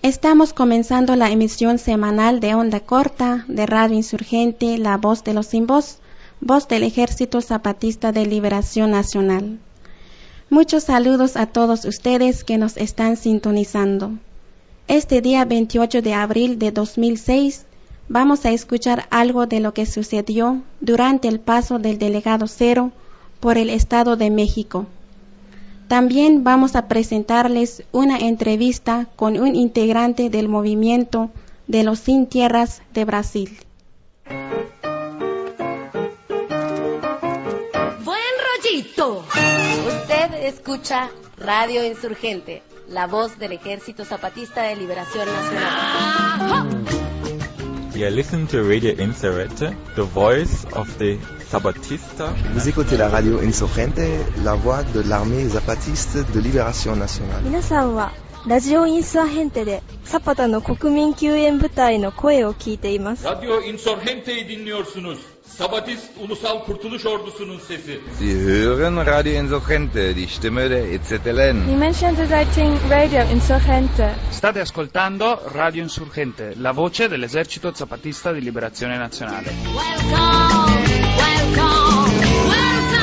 Estamos comenzando la emisión semanal de Onda Corta de Radio Insurgente, La Voz de los Sin Voz, voz del Ejército Zapatista de Liberación Nacional. Muchos saludos a todos ustedes que nos están sintonizando. Este día 28 de abril de 2006 vamos a escuchar algo de lo que sucedió durante el paso del delegado Cero por el Estado de México. También vamos a presentarles una entrevista con un integrante del movimiento de los Sin Tierras de Brasil. ¡Buen rollito! Usted escucha Radio Insurgente, la voz del Ejército Zapatista de Liberación Nacional. You listen to Radio Insurgente, the voice of the Zapatista. Vous écoutez la radio Insurgente, la voix de l'armée zapatiste de libération nationale. 皆さんはラジオインサーヘンテでサパタの国民救援部隊の声を聞いています。 Radyo Insurgente'yi dinliyorsunuz. Sabatist Ulusal Kurtuluş Ordusu'nun sesi. Sie hören Radio Insurgente, die Stimme der EZLN. Die Menschen searching Radio Insurgente. State ascoltando Radio Insurgente, la voce dell'Esercito Zapatista di Liberazione Nazionale. Welcome, welcome, welcome.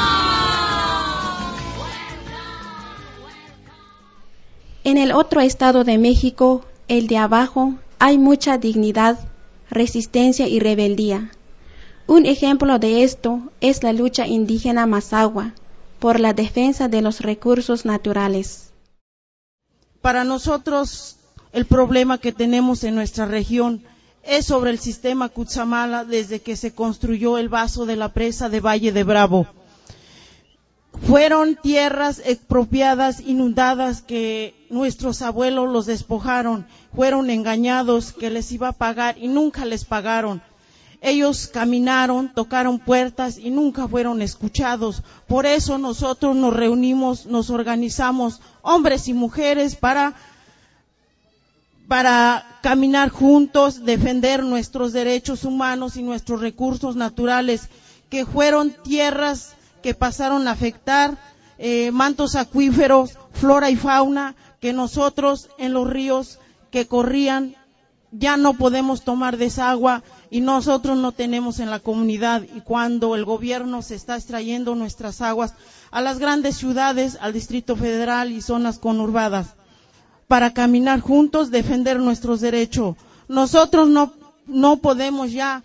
En el otro estado de México, el de abajo, hay mucha dignidad, resistencia y rebeldía. Un ejemplo de esto es la lucha indígena Mazahua por la defensa de los recursos naturales. Para nosotros, el problema que tenemos en nuestra región es sobre el sistema Cutzamala desde que se construyó el vaso de la presa de Valle de Bravo. Fueron tierras expropiadas, inundadas, que nuestros abuelos los despojaron, fueron engañados que les iba a pagar y nunca les pagaron. Ellos caminaron, tocaron puertas y nunca fueron escuchados. Por eso nosotros nos reunimos, nos organizamos, hombres y mujeres, para caminar juntos, defender nuestros derechos humanos y nuestros recursos naturales, que fueron tierras que pasaron a afectar mantos acuíferos, flora y fauna, que nosotros en los ríos que corrían ya no podemos tomar de esa agua y nosotros no tenemos en la comunidad. Y cuando el gobierno se está extrayendo nuestras aguas a las grandes ciudades, al Distrito Federal y zonas conurbadas, para caminar juntos, defender nuestros derechos. Nosotros no podemos ya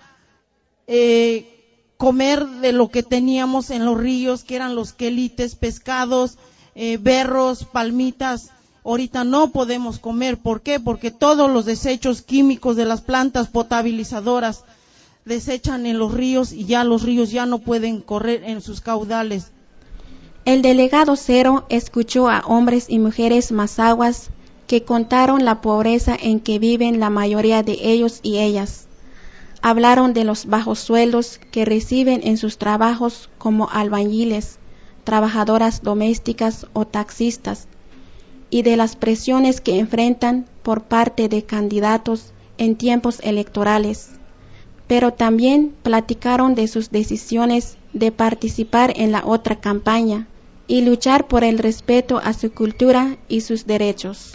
comer de lo que teníamos en los ríos, que eran los quelites, pescados, berros, palmitas. Ahorita no podemos comer. ¿Por qué? Porque todos los desechos químicos de las plantas potabilizadoras desechan en los ríos y ya los ríos ya no pueden correr en sus caudales. El delegado Cero escuchó a hombres y mujeres mazahuas que contaron la pobreza en que viven la mayoría de ellos y ellas. Hablaron de los bajos sueldos que reciben en sus trabajos como albañiles, trabajadoras domésticas o taxistas, y de las presiones que enfrentan por parte de candidatos en tiempos electorales. Pero también platicaron de sus decisiones de participar en la otra campaña y luchar por el respeto a su cultura y sus derechos.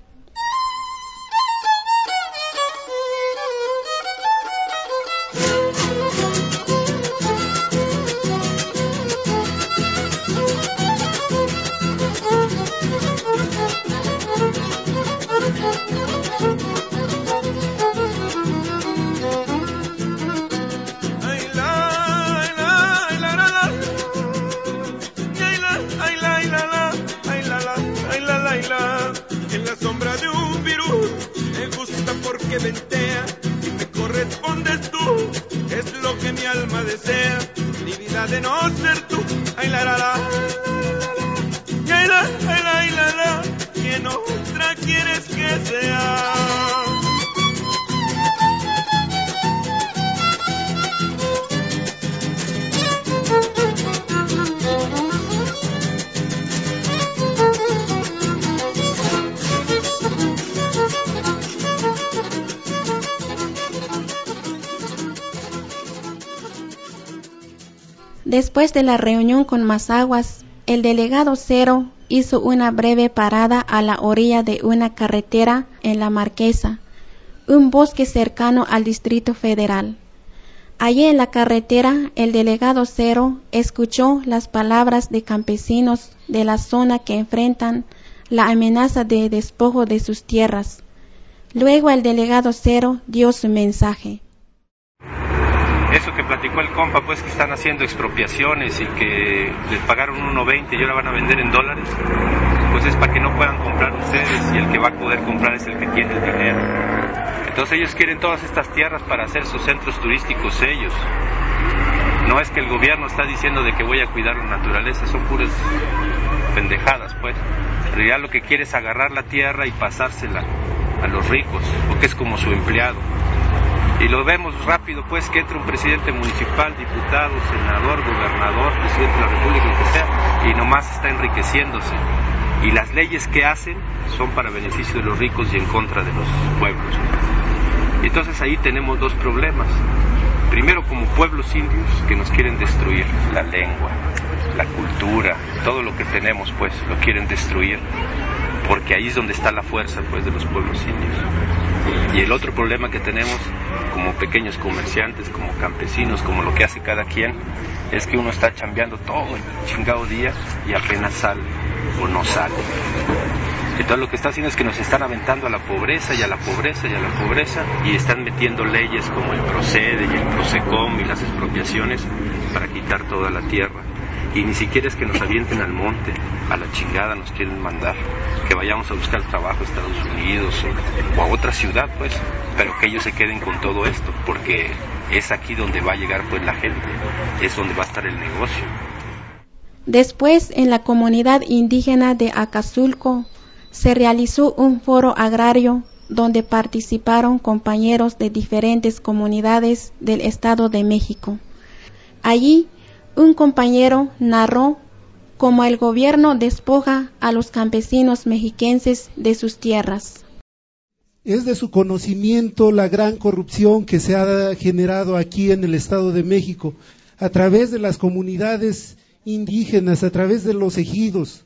En la sombra de un virus me gusta porque ventea y me correspondes tú, es lo que mi alma desea, mi vida de no ser tú. Ay la la la, ay la la, ay la la, ¿quién otra quieres que sea? Después de la reunión con mazahuas, el delegado Cero hizo una breve parada a la orilla de una carretera en La Marquesa, un bosque cercano al Distrito Federal. Allí en la carretera, el delegado Cero escuchó las palabras de campesinos de la zona que enfrentan la amenaza de despojo de sus tierras. Luego el delegado Cero dio su mensaje. Eso que platicó el compa, pues que están haciendo expropiaciones y que les pagaron 1.20 y ahora van a vender en dólares, pues es para que no puedan comprar ustedes y el que va a poder comprar es el que tiene el dinero. Entonces ellos quieren todas estas tierras para hacer sus centros turísticos ellos. No es que el gobierno está diciendo de que voy a cuidar la naturaleza, son puras pendejadas, pues. En realidad lo que quiere es agarrar la tierra y pasársela a los ricos, porque es como su empleado. Y lo vemos rápido, pues, que entra un presidente municipal, diputado, senador, gobernador, presidente de la República, lo que sea, y nomás está enriqueciéndose. Y las leyes que hacen son para beneficio de los ricos y en contra de los pueblos. Entonces ahí tenemos dos problemas. Primero, como pueblos indios que nos quieren destruir la lengua, la cultura, todo lo que tenemos, pues, lo quieren destruir, porque ahí es donde está la fuerza, pues, de los pueblos indios. Y el otro problema que tenemos como pequeños comerciantes, como campesinos, como lo que hace cada quien, es que uno está chambeando todo el chingado día y apenas sale o no sale. Entonces lo que está haciendo es que nos están aventando a la pobreza y a la pobreza y a la pobreza y están metiendo leyes como el Procede y el Procecom y las expropiaciones para quitar toda la tierra. Y ni siquiera es que nos avienten al monte, a la chingada nos quieren mandar, que vayamos a buscar trabajo a Estados Unidos o a otra ciudad, pues, pero que ellos se queden con todo esto, porque es aquí donde va a llegar, pues, la gente, es donde va a estar el negocio. Después, en la comunidad indígena de Acazulco, se realizó un foro agrario donde participaron compañeros de diferentes comunidades del Estado de México. Allí, un compañero narró cómo el gobierno despoja a los campesinos mexiquenses de sus tierras. Es de su conocimiento la gran corrupción que se ha generado aquí en el Estado de México, a través de las comunidades indígenas, a través de los ejidos.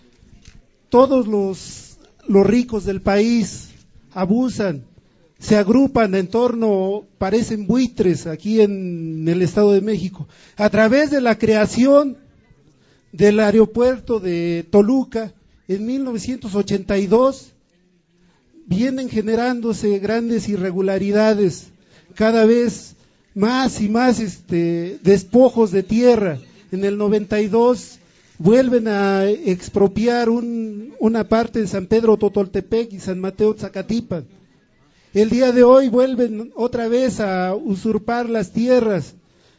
Todos los ricos del país abusan, se agrupan en torno, parecen buitres aquí en el Estado de México, a través de la creación del aeropuerto de Toluca en 1982, vienen generándose grandes irregularidades, cada vez más y más despojos de tierra. En el 92 vuelven a expropiar una parte de San Pedro Totoltepec y San Mateo Zacatipan. El día de hoy vuelven otra vez a usurpar las tierras.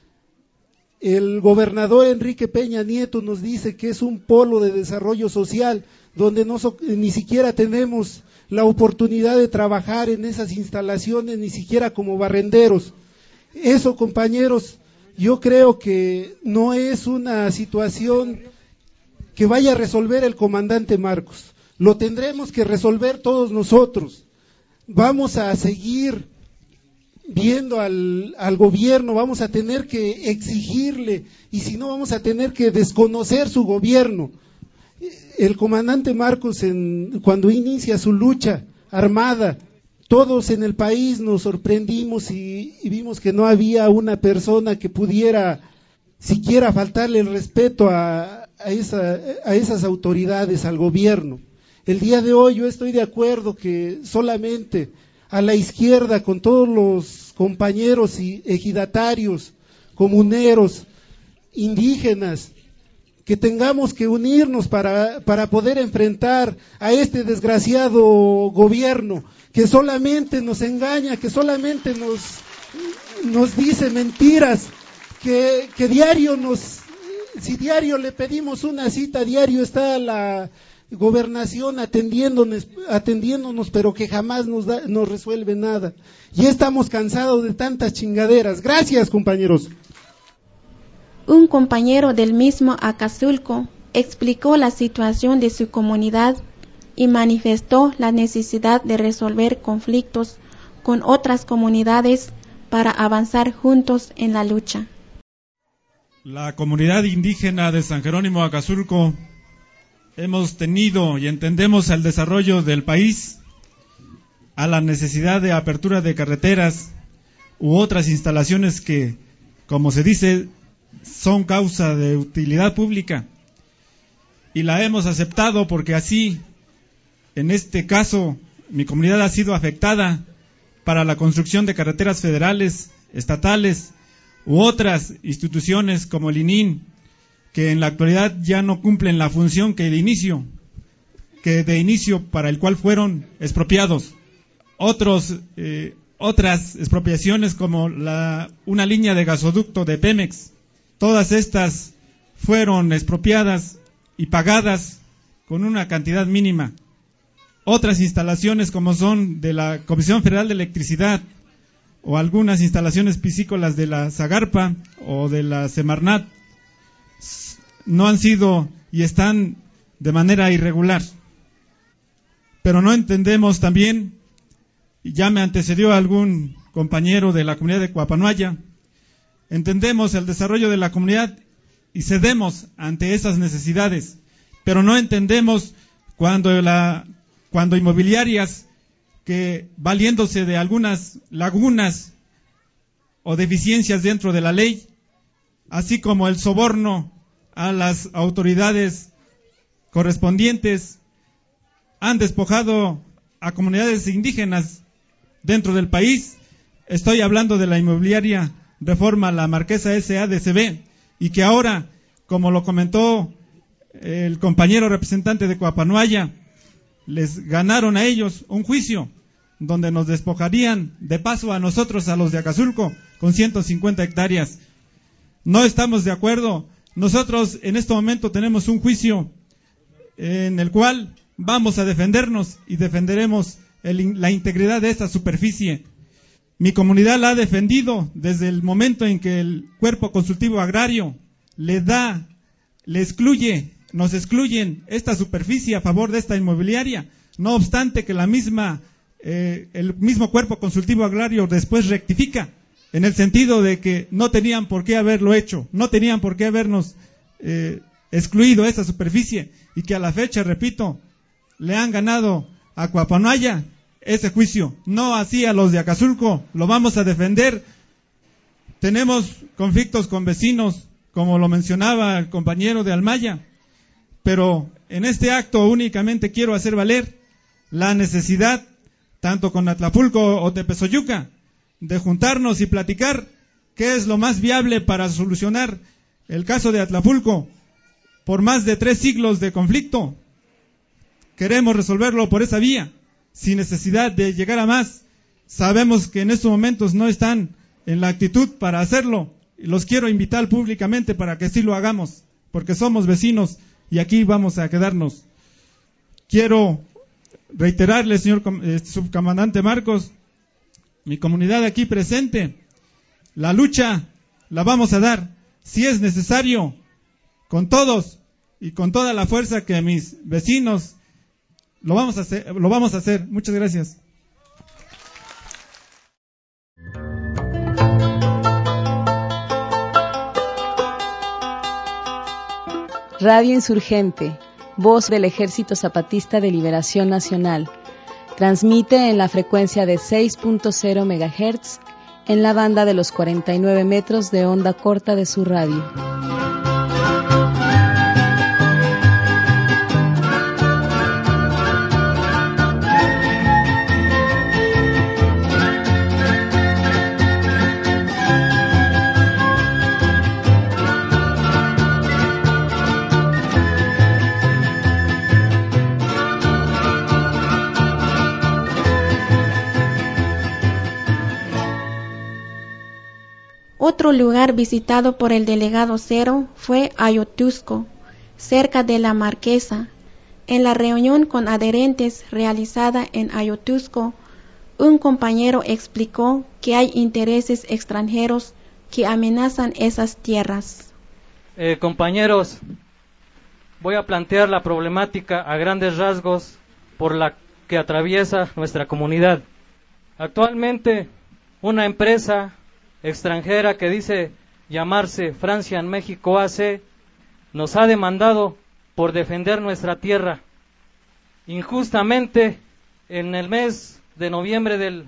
El gobernador Enrique Peña Nieto nos dice que es un polo de desarrollo social, donde ni siquiera tenemos la oportunidad de trabajar en esas instalaciones, ni siquiera como barrenderos. Eso, compañeros, yo creo que no es una situación que vaya a resolver el comandante Marcos. Lo tendremos que resolver todos nosotros. Vamos a seguir viendo al gobierno, vamos a tener que exigirle, y si no vamos a tener que desconocer su gobierno. El comandante Marcos, cuando inicia su lucha armada, todos en el país nos sorprendimos y vimos que no había una persona que pudiera siquiera faltarle el respeto a esas autoridades, al gobierno. El día de hoy yo estoy de acuerdo que solamente a la izquierda, con todos los compañeros y ejidatarios, comuneros, indígenas, que tengamos que unirnos para poder enfrentar a este desgraciado gobierno que solamente nos engaña, que solamente nos dice mentiras, que diario si diario le pedimos una cita, diario está la gobernación atendiéndonos, pero que jamás nos resuelve nada. Ya estamos cansados de tantas chingaderas. Gracias, compañeros. Un compañero del mismo Acazulco explicó la situación de su comunidad y manifestó la necesidad de resolver conflictos con otras comunidades para avanzar juntos en la lucha. La comunidad indígena de San Jerónimo Acazulco hemos tenido y entendemos al desarrollo del país, a la necesidad de apertura de carreteras u otras instalaciones que, como se dice, son causa de utilidad pública, y la hemos aceptado porque así, en este caso, mi comunidad ha sido afectada para la construcción de carreteras federales, estatales u otras instituciones como el ININ, que en la actualidad ya no cumplen la función que de inicio para el cual fueron expropiados. Otras expropiaciones como una línea de gasoducto de Pemex, todas estas fueron expropiadas y pagadas con una cantidad mínima. Otras instalaciones como son de la Comisión Federal de Electricidad o algunas instalaciones piscícolas de la Zagarpa o de la Semarnat no han sido y están de manera irregular. Pero no entendemos también, y ya me antecedió algún compañero de la comunidad de Cuapanoaya, entendemos el desarrollo de la comunidad y cedemos ante esas necesidades, pero no entendemos cuando inmobiliarias que, valiéndose de algunas lagunas o deficiencias dentro de la ley, así como el soborno a las autoridades correspondientes, han despojado a comunidades indígenas dentro del país. Estoy hablando de la inmobiliaria Reforma La Marquesa SADCB, y que ahora, como lo comentó el compañero representante de Cuapanoaya, les ganaron a ellos un juicio donde nos despojarían de paso a nosotros, a los de Acazulco, con 150 hectáreas. No estamos de acuerdo. Nosotros en este momento tenemos un juicio en el cual vamos a defendernos y defenderemos la integridad de esta superficie. Mi comunidad la ha defendido desde el momento en que el Cuerpo Consultivo Agrario nos excluyen esta superficie a favor de esta inmobiliaria, no obstante que el mismo Cuerpo Consultivo Agrario después rectifica, en el sentido de que no tenían por qué haberlo hecho, no tenían por qué habernos excluido esa superficie, y que a la fecha, repito, le han ganado a Cuapanoaya ese juicio, no así a los de Acazulco. Lo vamos a defender. Tenemos conflictos con vecinos, como lo mencionaba el compañero de Almaya, pero en este acto únicamente quiero hacer valer la necesidad, tanto con Atlapulco o Tepezoyuca, de juntarnos y platicar qué es lo más viable para solucionar el caso de Atlapulco. Por más de 3 siglos de conflicto, queremos resolverlo por esa vía, sin necesidad de llegar a más. Sabemos que en estos momentos no están en la actitud para hacerlo, y los quiero invitar públicamente para que sí lo hagamos, porque somos vecinos y aquí vamos a quedarnos. Quiero reiterarle, señor subcomandante Marcos, mi comunidad aquí presente, la lucha la vamos a dar, si es necesario, con todos y con toda la fuerza que mis vecinos lo vamos a hacer. Muchas gracias. Radio Insurgente, voz del Ejército Zapatista de Liberación Nacional. Transmite en la frecuencia de 6.0 MHz en la banda de los 49 metros de onda corta de su radio. Otro lugar visitado por el delegado Cero fue Ayotusco, cerca de La Marquesa. En la reunión con adherentes realizada en Ayotusco, un compañero explicó que hay intereses extranjeros que amenazan esas tierras. Compañeros, voy a plantear la problemática a grandes rasgos por la que atraviesa nuestra comunidad. Actualmente, una empresa extranjera que dice llamarse Francia en México AC nos ha demandado por defender nuestra tierra. Injustamente, en el mes de noviembre del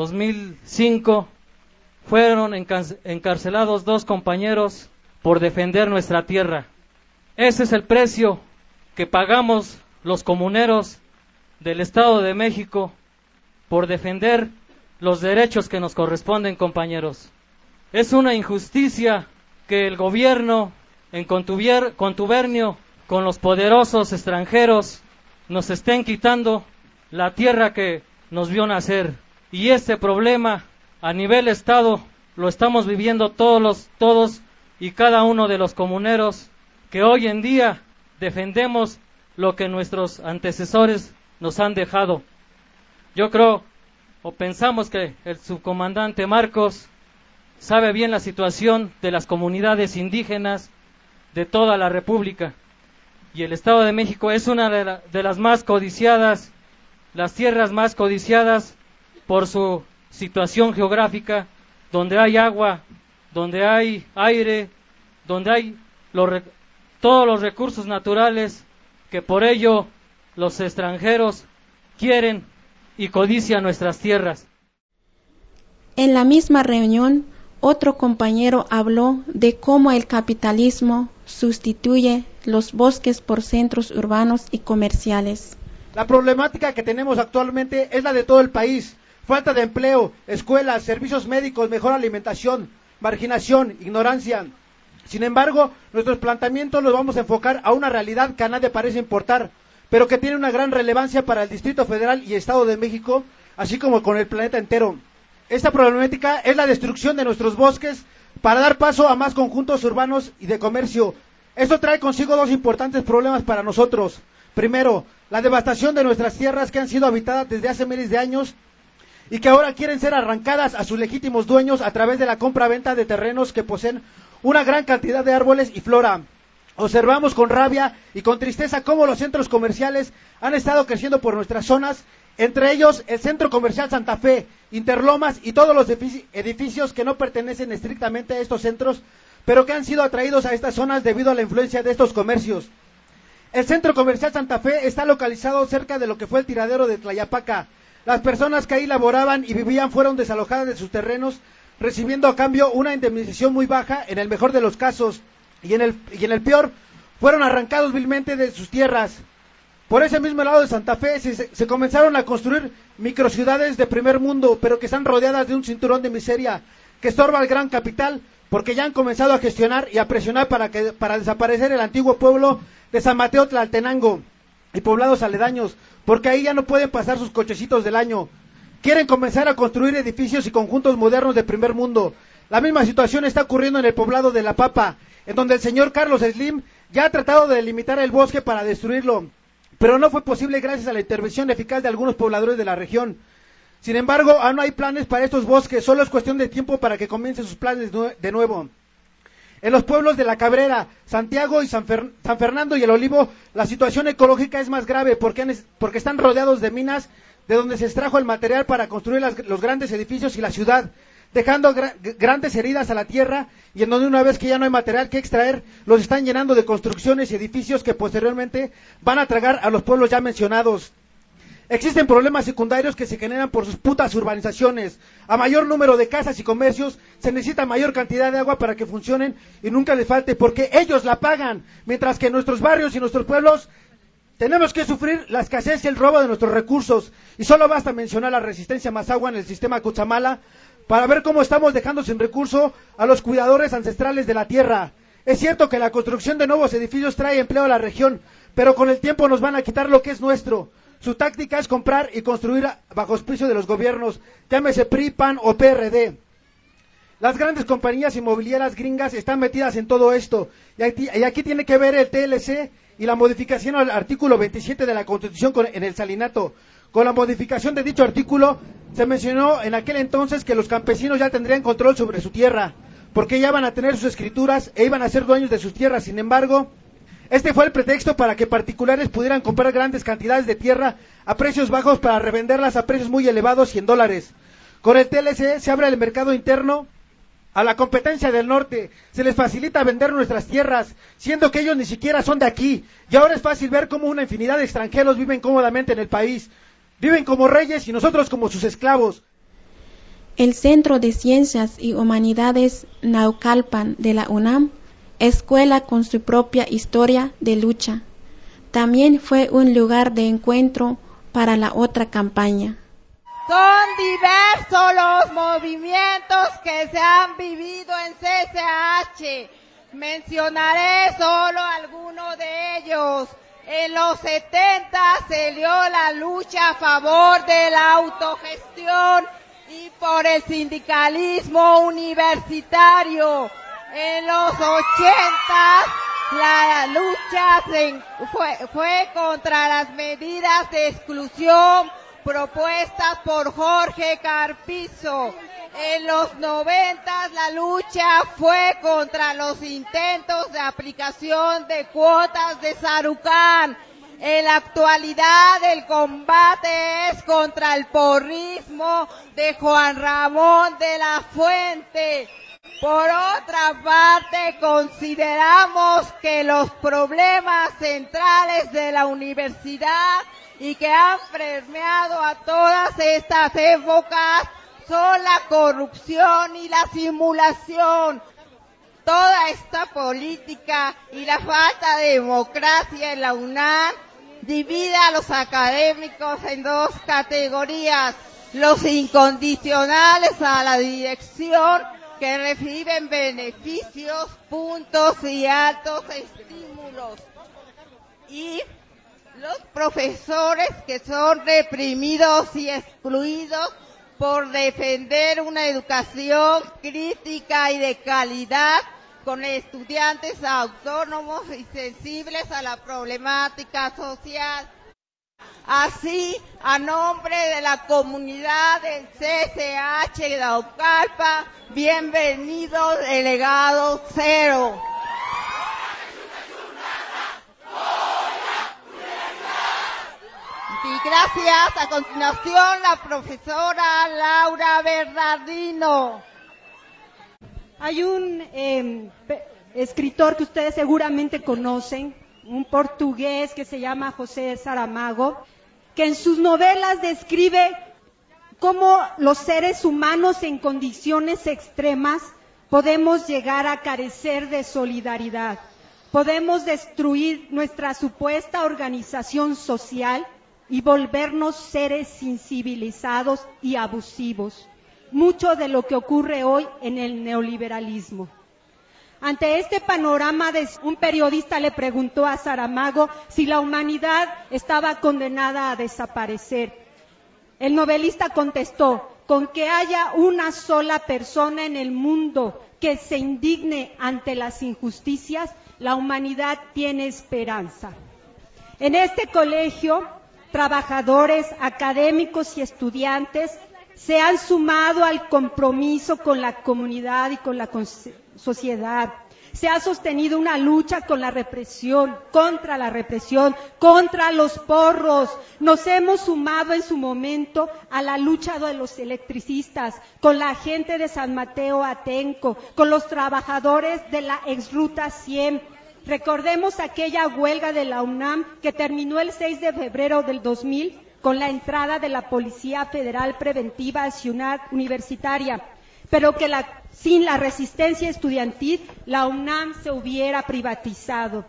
2005, fueron encarcelados 2 compañeros por defender nuestra tierra. Ese es el precio que pagamos los comuneros del Estado de México por defender los derechos que nos corresponden, compañeros. Es una injusticia que el gobierno, en contubernio con los poderosos extranjeros, nos estén quitando la tierra que nos vio nacer. Y este problema a nivel Estado lo estamos viviendo todos y cada uno de los comuneros que hoy en día defendemos lo que nuestros antecesores nos han dejado. Yo creo o pensamos que el subcomandante Marcos sabe bien la situación de las comunidades indígenas de toda la República, y el Estado de México es una de las más codiciadas, las tierras más codiciadas por su situación geográfica, donde hay agua, donde hay aire, donde hay todos los recursos naturales que por ello los extranjeros quieren y codician nuestras tierras. En la misma reunión, otro compañero habló de cómo el capitalismo sustituye los bosques por centros urbanos y comerciales. La problemática que tenemos actualmente es la de todo el país: falta de empleo, escuelas, servicios médicos, mejor alimentación, marginación, ignorancia. Sin embargo, nuestros planteamientos los vamos a enfocar a una realidad que a nadie parece importar, pero que tiene una gran relevancia para el Distrito Federal y Estado de México, así como con el planeta entero. Esta problemática es la destrucción de nuestros bosques para dar paso a más conjuntos urbanos y de comercio. Esto trae consigo 2 importantes problemas para nosotros. Primero, la devastación de nuestras tierras que han sido habitadas desde hace miles de años y que ahora quieren ser arrancadas a sus legítimos dueños a través de la compra-venta de terrenos que poseen una gran cantidad de árboles y flora. Observamos con rabia y con tristeza cómo los centros comerciales han estado creciendo por nuestras zonas, entre ellos el Centro Comercial Santa Fe, Interlomas y todos los edificios que no pertenecen estrictamente a estos centros, pero que han sido atraídos a estas zonas debido a la influencia de estos comercios. El Centro Comercial Santa Fe está localizado cerca de lo que fue el tiradero de Tlayapaca. Las personas que ahí laboraban y vivían fueron desalojadas de sus terrenos, recibiendo a cambio una indemnización muy baja en el mejor de los casos, y en el peor fueron arrancados vilmente de sus tierras. Por ese mismo lado de Santa Fe se comenzaron a construir microciudades de primer mundo, pero que están rodeadas de un cinturón de miseria que estorba al gran capital, porque ya han comenzado a gestionar y a presionar para desaparecer el antiguo pueblo de San Mateo Tlaltenango y poblados aledaños, porque ahí ya no pueden pasar sus cochecitos del año. Quieren comenzar a construir edificios y conjuntos modernos de primer mundo. La misma situación está ocurriendo en el poblado de La Papa, en donde el señor Carlos Slim ya ha tratado de delimitar el bosque para destruirlo, pero no fue posible gracias a la intervención eficaz de algunos pobladores de la región. Sin embargo, aún no hay planes para estos bosques, solo es cuestión de tiempo para que comiencen sus planes de nuevo. En los pueblos de La Cabrera, Santiago y San Fernando y El Olivo, la situación ecológica es más grave porque están rodeados de minas de donde se extrajo el material para construir los grandes edificios y la ciudad, dejando grandes heridas a la tierra, y en donde una vez que ya no hay material que extraer, los están llenando de construcciones y edificios que posteriormente van a tragar a los pueblos ya mencionados. Existen problemas secundarios que se generan por sus putas urbanizaciones. A mayor número de casas y comercios se necesita mayor cantidad de agua para que funcionen y nunca les falte, porque ellos la pagan, mientras que en nuestros barrios y nuestros pueblos tenemos que sufrir la escasez y el robo de nuestros recursos. Y solo basta mencionar la resistencia Mazahua en el sistema Cutzamala para ver cómo estamos dejando sin recurso a los cuidadores ancestrales de la tierra. Es cierto que la construcción de nuevos edificios trae empleo a la región, pero con el tiempo nos van a quitar lo que es nuestro. Su táctica es comprar y construir bajo auspicio de los gobiernos, llámese PRI, PAN o PRD. Las grandes compañías inmobiliarias gringas están metidas en todo esto, y aquí tiene que ver el TLC y la modificación al artículo 27 de la Constitución en el salinato. Con la modificación de dicho artículo, se mencionó en aquel entonces que los campesinos ya tendrían control sobre su tierra, porque ya van a tener sus escrituras e iban a ser dueños de sus tierras. Sin embargo, este fue el pretexto para que particulares pudieran comprar grandes cantidades de tierra a precios bajos para revenderlas a precios muy elevados y en dólares. Con el TLC se abre el mercado interno a la competencia del norte, se les facilita vender nuestras tierras, siendo que ellos ni siquiera son de aquí, y ahora es fácil ver cómo una infinidad de extranjeros viven cómodamente en el país, viven como reyes y nosotros como sus esclavos. El Centro de Ciencias y Humanidades Naucalpan de la UNAM, escuela con su propia historia de lucha, también fue un lugar de encuentro para la otra campaña. Son diversos los movimientos que se han vivido en CCH. Mencionaré solo algunos de ellos. En los 70 se dio la lucha a favor de la autogestión y por el sindicalismo universitario. En los 80 la lucha fue contra las medidas de exclusión propuestas por Jorge Carpizo. En los 90 la lucha fue contra los intentos de aplicación de cuotas de Sarucán. En la actualidad el combate es contra el porrismo de Juan Ramón de la Fuente. Por otra parte, consideramos que los problemas centrales de la universidad y que han permeado a todas estas épocas son la corrupción y la simulación. Toda esta política y la falta de democracia en la UNAM divide a los académicos en dos categorías: los incondicionales a la dirección, que reciben beneficios, puntos y altos estímulos, y los profesores que son reprimidos y excluidos por defender una educación crítica y de calidad con estudiantes autónomos y sensibles a la problemática social. Así, a nombre de la comunidad del CCH de Naucalpan, bienvenido delegado Cero. Y gracias. A continuación, la profesora Laura Bernardino. Hay un escritor que ustedes seguramente conocen, un portugués que se llama José Saramago, que en sus novelas describe cómo los seres humanos en condiciones extremas podemos llegar a carecer de solidaridad, podemos destruir nuestra supuesta organización social y volvernos seres incivilizados y abusivos. Mucho de lo que ocurre hoy en el neoliberalismo. Ante este panorama, un periodista le preguntó a Saramago si la humanidad estaba condenada a desaparecer. El novelista contestó: con que haya una sola persona en el mundo que se indigne ante las injusticias, la humanidad tiene esperanza. En este colegio, trabajadores, académicos y estudiantes se han sumado al compromiso con la comunidad y con la sociedad. Se ha sostenido una lucha con la represión, contra los porros. Nos hemos sumado en su momento a la lucha de los electricistas, con la gente de San Mateo Atenco, con los trabajadores de la exruta 100. Recordemos aquella huelga de la UNAM que terminó el 6 de febrero del 2000 con la entrada de la Policía Federal Preventiva a Ciudad Universitaria, pero que sin la resistencia estudiantil, la UNAM se hubiera privatizado.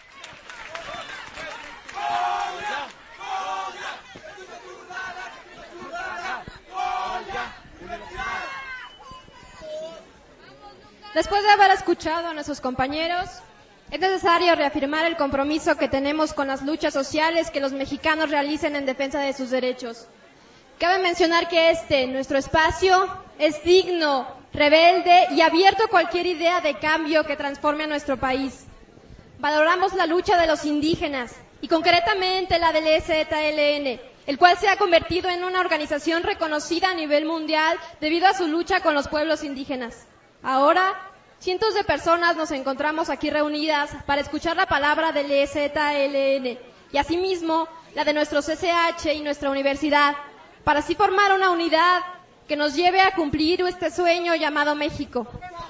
Después de haber escuchado a nuestros compañeros, es necesario reafirmar el compromiso que tenemos con las luchas sociales que los mexicanos realicen en defensa de sus derechos. Cabe mencionar que nuestro espacio, es digno, rebelde y abierto a cualquier idea de cambio que transforme a nuestro país. Valoramos la lucha de los indígenas y concretamente la del EZLN, el cual se ha convertido en una organización reconocida a nivel mundial debido a su lucha con los pueblos indígenas. Ahora, cientos de personas nos encontramos aquí reunidas para escuchar la palabra del EZLN y asimismo la de nuestro CCH y nuestra universidad, para así formar una unidad que nos lleve a cumplir este sueño llamado México.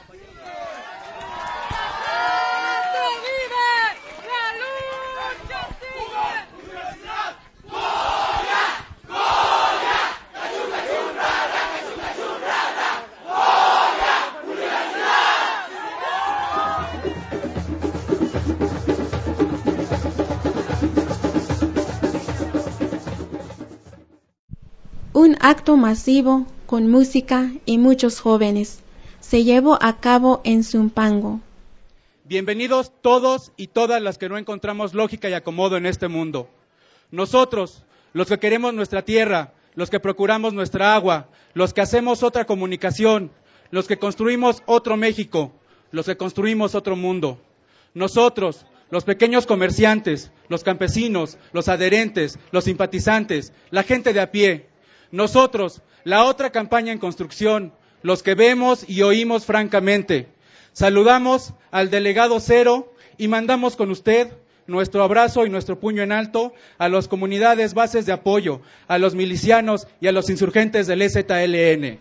Un acto masivo con música y muchos jóvenes se llevó a cabo en Zumpango. Bienvenidos todos y todas las que no encontramos lógica y acomodo en este mundo. Nosotros, los que queremos nuestra tierra, los que procuramos nuestra agua, los que hacemos otra comunicación, los que construimos otro México, los que construimos otro mundo. Nosotros, los pequeños comerciantes, los campesinos, los adherentes, los simpatizantes, la gente de a pie. Nosotros, la otra campaña en construcción, los que vemos y oímos francamente. Saludamos al delegado Cero y mandamos con usted nuestro abrazo y nuestro puño en alto a las comunidades bases de apoyo, a los milicianos y a los insurgentes del EZLN.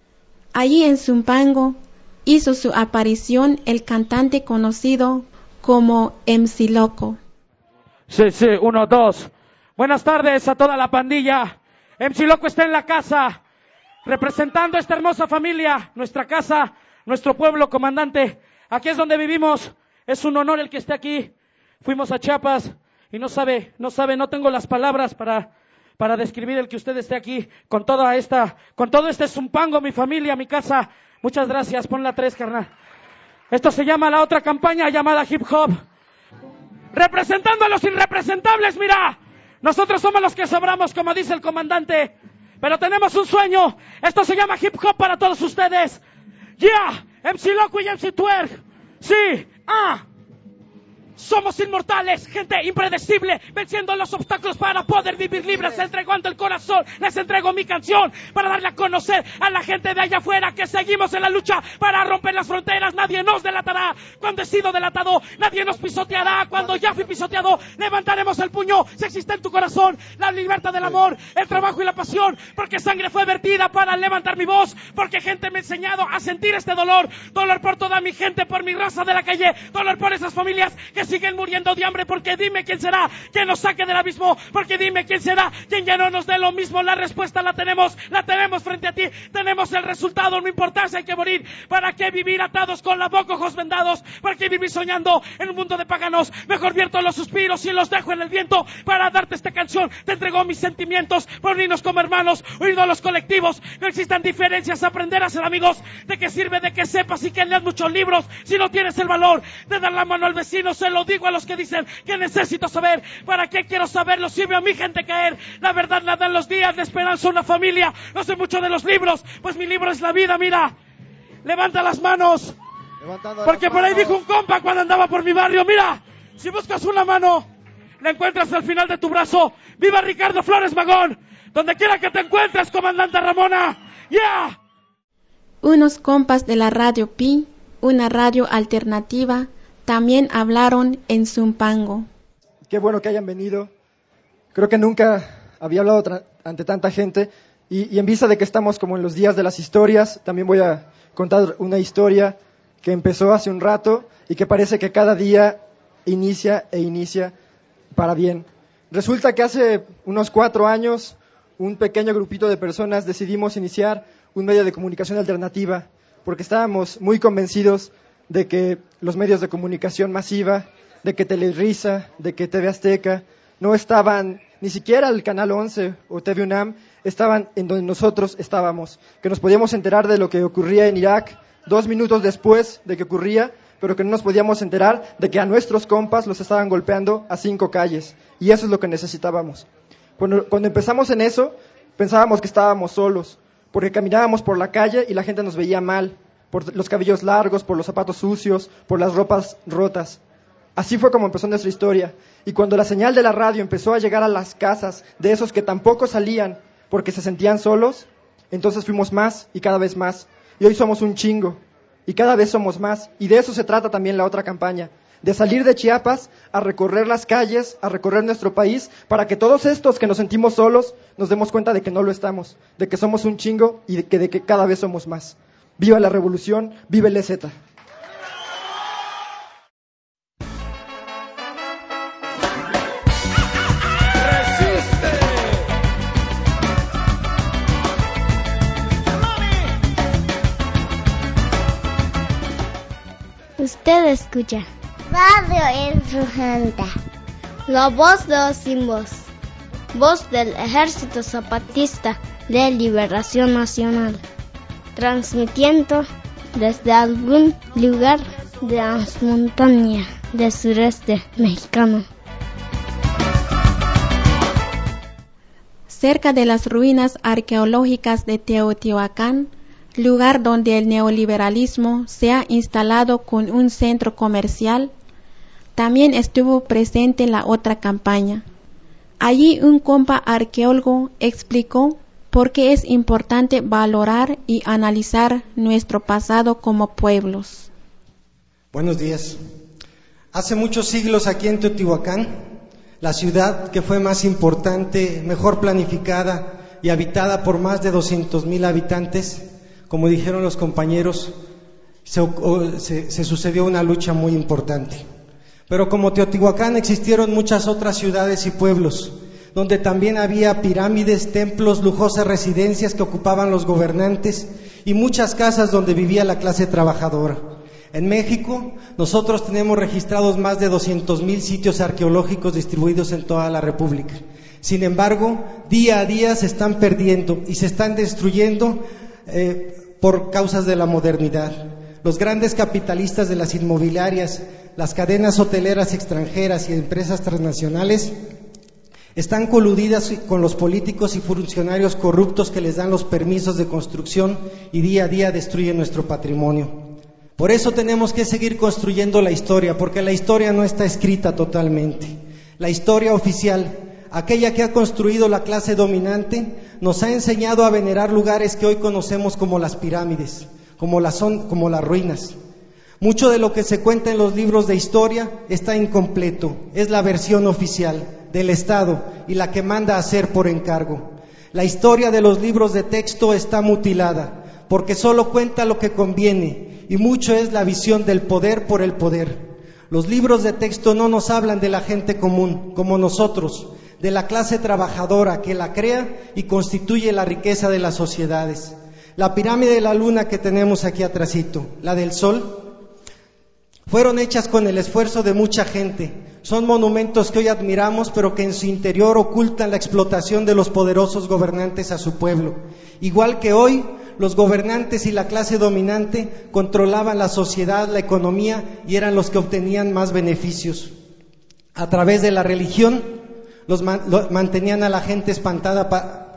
Allí en Zumpango hizo su aparición el cantante conocido como MC Loco. Sí, 1, 2. Buenas tardes a toda la pandilla. MC Loco está en la casa, representando a esta hermosa familia, nuestra casa, nuestro pueblo, comandante. Aquí es donde vivimos, es un honor el que esté aquí. Fuimos a Chiapas y no tengo las palabras para describir el que usted esté aquí, con todo este Zumpango, mi familia, mi casa. Muchas gracias, pon la 3, carnal. Esto se llama la otra campaña llamada Hip Hop. Representando a los irrepresentables, mira. Nosotros somos los que sobramos, como dice el comandante, pero tenemos un sueño. Esto se llama hip hop para todos ustedes. Yeah, MC Loco y MC Twerk. Sí, Somos inmortales, gente impredecible, venciendo los obstáculos para poder vivir libres, entregando el corazón. Les entrego mi canción para darle a conocer a la gente de allá afuera que seguimos en la lucha para romper las fronteras. Nadie nos delatará cuando he sido delatado, nadie nos pisoteará cuando ya fui pisoteado. Levantaremos el puño si existe en tu corazón la libertad del amor, el trabajo y la pasión, porque sangre fue vertida para levantar mi voz, porque gente me ha enseñado a sentir este dolor por toda mi gente, por mi raza de la calle, dolor por esas familias que siguen muriendo de hambre, porque dime quién será quien nos saque del abismo, porque dime quién será quien ya no nos dé lo mismo. La respuesta la tenemos frente a ti, tenemos el resultado, no importa si hay que morir. ¿Para qué vivir atados con la boca, ojos vendados? ¿Para qué vivir soñando en un mundo de paganos? Mejor vierto los suspiros y los dejo en el viento para darte esta canción. Te entrego mis sentimientos por unirnos como hermanos, unidos a los colectivos. No existan diferencias, aprender a ser amigos. ¿De qué sirve de que sepas y que leas muchos libros si no tienes el valor de dar la mano al vecino? Se lo digo a los que dicen que necesito saber. ¿Para qué quiero saberlo si veo a mi gente caer? La verdad la dan los días de esperanza, una familia. No sé mucho de los libros, pues mi libro es la vida. Mira, levanta las manos, porque por ahí dijo un compa cuando andaba por mi barrio: mira, si buscas una mano, la encuentras al final de tu brazo. ¡Viva Ricardo Flores Magón! Donde quiera que te encuentres, comandante Ramona. ¡Yeah! Unos compas de la Radio Pi, una radio alternativa, también hablaron en Zumpango. Qué bueno que hayan venido. Creo que nunca había hablado ante tanta gente. Y en vista de que estamos como en los días de las historias, también voy a contar una historia que empezó hace un rato y que parece que cada día inicia para bien. Resulta que hace unos 4 años, un pequeño grupito de personas decidimos iniciar un medio de comunicación alternativa, porque estábamos muy convencidos de que los medios de comunicación masiva, de que Telerisa, de que TV Azteca, no estaban, ni siquiera el Canal 11 o TV UNAM, estaban en donde nosotros estábamos, que nos podíamos enterar de lo que ocurría en Irak 2 minutos después de que ocurría, pero que no nos podíamos enterar de que a nuestros compas los estaban golpeando a 5 calles, y eso es lo que necesitábamos. Cuando empezamos en eso, pensábamos que estábamos solos, porque caminábamos por la calle y la gente nos veía mal, por los cabellos largos, por los zapatos sucios, por las ropas rotas. Así fue como empezó nuestra historia. Y cuando la señal de la radio empezó a llegar a las casas de esos que tampoco salían porque se sentían solos, entonces fuimos más y cada vez más. Y hoy somos un chingo. Y cada vez somos más. Y de eso se trata también la otra campaña. de salir de Chiapas a recorrer las calles, a recorrer nuestro país, para que todos estos que nos sentimos solos nos demos cuenta de que no lo estamos, de que somos un chingo y de que cada vez somos más. ¡Viva la revolución! ¡Viva el EZ! Usted escucha Radio Insurgente, la voz de los sin voz, voz del Ejército Zapatista de Liberación Nacional, transmitiendo desde algún lugar de las montañas del sureste mexicano. Cerca de las ruinas arqueológicas de Teotihuacán, lugar donde el neoliberalismo se ha instalado con un centro comercial, también estuvo presente la otra campaña. Allí un compa arqueólogo explicó por qué es importante valorar y analizar nuestro pasado como pueblos. Buenos días. Hace muchos siglos aquí en Teotihuacán, la ciudad que fue más importante, mejor planificada y habitada por más de 200,000 habitantes, como dijeron los compañeros, se sucedió una lucha muy importante. Pero como Teotihuacán existieron muchas otras ciudades y pueblos, donde también había pirámides, templos, lujosas residencias que ocupaban los gobernantes y muchas casas donde vivía la clase trabajadora. En México, nosotros tenemos registrados más de 200,000 sitios arqueológicos distribuidos en toda la República. Sin embargo, día a día se están perdiendo y se están destruyendo por causas de la modernidad. Los grandes capitalistas de las inmobiliarias, las cadenas hoteleras extranjeras y empresas transnacionales están coludidas con los políticos y funcionarios corruptos que les dan los permisos de construcción y día a día destruyen nuestro patrimonio. Por eso tenemos que seguir construyendo la historia, porque la historia no está escrita totalmente. La historia oficial, aquella que ha construido la clase dominante, nos ha enseñado a venerar lugares que hoy conocemos como las pirámides, como las ruinas. Mucho de lo que se cuenta en los libros de historia está incompleto, es la versión oficial del Estado y la que manda a hacer por encargo. La historia de los libros de texto está mutilada, porque solo cuenta lo que conviene, y mucho es la visión del poder por el poder. Los libros de texto no nos hablan de la gente común, como nosotros, de la clase trabajadora que la crea y constituye la riqueza de las sociedades. La pirámide de la luna que tenemos aquí atrásito, la del sol, fueron hechas con el esfuerzo de mucha gente. Son monumentos que hoy admiramos, pero que en su interior ocultan la explotación de los poderosos gobernantes a su pueblo. Igual que hoy, los gobernantes y la clase dominante controlaban la sociedad, la economía, y eran los que obtenían más beneficios. A través de la religión, mantenían a la gente espantada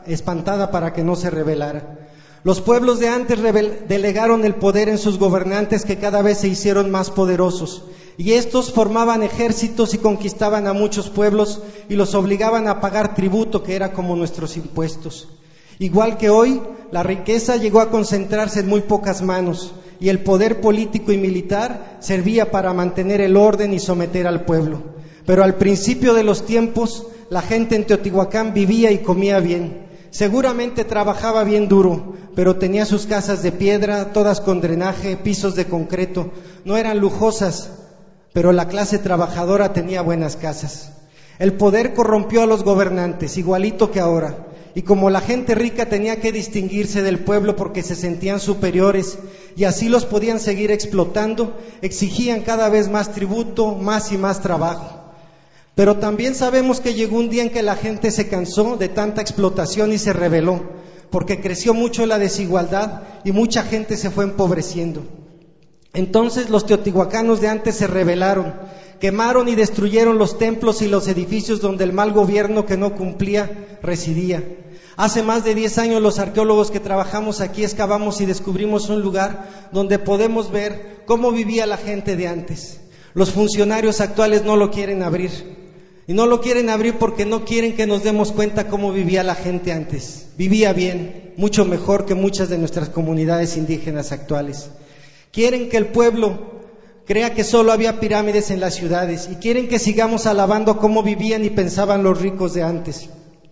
para que no se rebelara. Los pueblos de antes delegaron el poder en sus gobernantes, que cada vez se hicieron más poderosos, y estos formaban ejércitos y conquistaban a muchos pueblos y los obligaban a pagar tributo, que era como nuestros impuestos. Igual que hoy, la riqueza llegó a concentrarse en muy pocas manos, y el poder político y militar servía para mantener el orden y someter al pueblo. Pero al principio de los tiempos, la gente en Teotihuacán vivía y comía bien. Seguramente trabajaba bien duro, pero tenía sus casas de piedra, todas con drenaje, pisos de concreto. No eran lujosas, pero la clase trabajadora tenía buenas casas. El poder corrompió a los gobernantes, igualito que ahora. Y como la gente rica tenía que distinguirse del pueblo porque se sentían superiores y así los podían seguir explotando, exigían cada vez más tributo, más y más trabajo. Pero también sabemos que llegó un día en que la gente se cansó de tanta explotación y se rebeló, porque creció mucho la desigualdad y mucha gente se fue empobreciendo. Entonces los teotihuacanos de antes se rebelaron, quemaron y destruyeron los templos y los edificios donde el mal gobierno que no cumplía residía. Hace más de 10 años los arqueólogos que trabajamos aquí excavamos y descubrimos un lugar donde podemos ver cómo vivía la gente de antes. Los funcionarios actuales no lo quieren abrir. Y no lo quieren abrir porque no quieren que nos demos cuenta cómo vivía la gente antes. Vivía bien, mucho mejor que muchas de nuestras comunidades indígenas actuales. Quieren que el pueblo crea que solo había pirámides en las ciudades y quieren que sigamos alabando cómo vivían y pensaban los ricos de antes.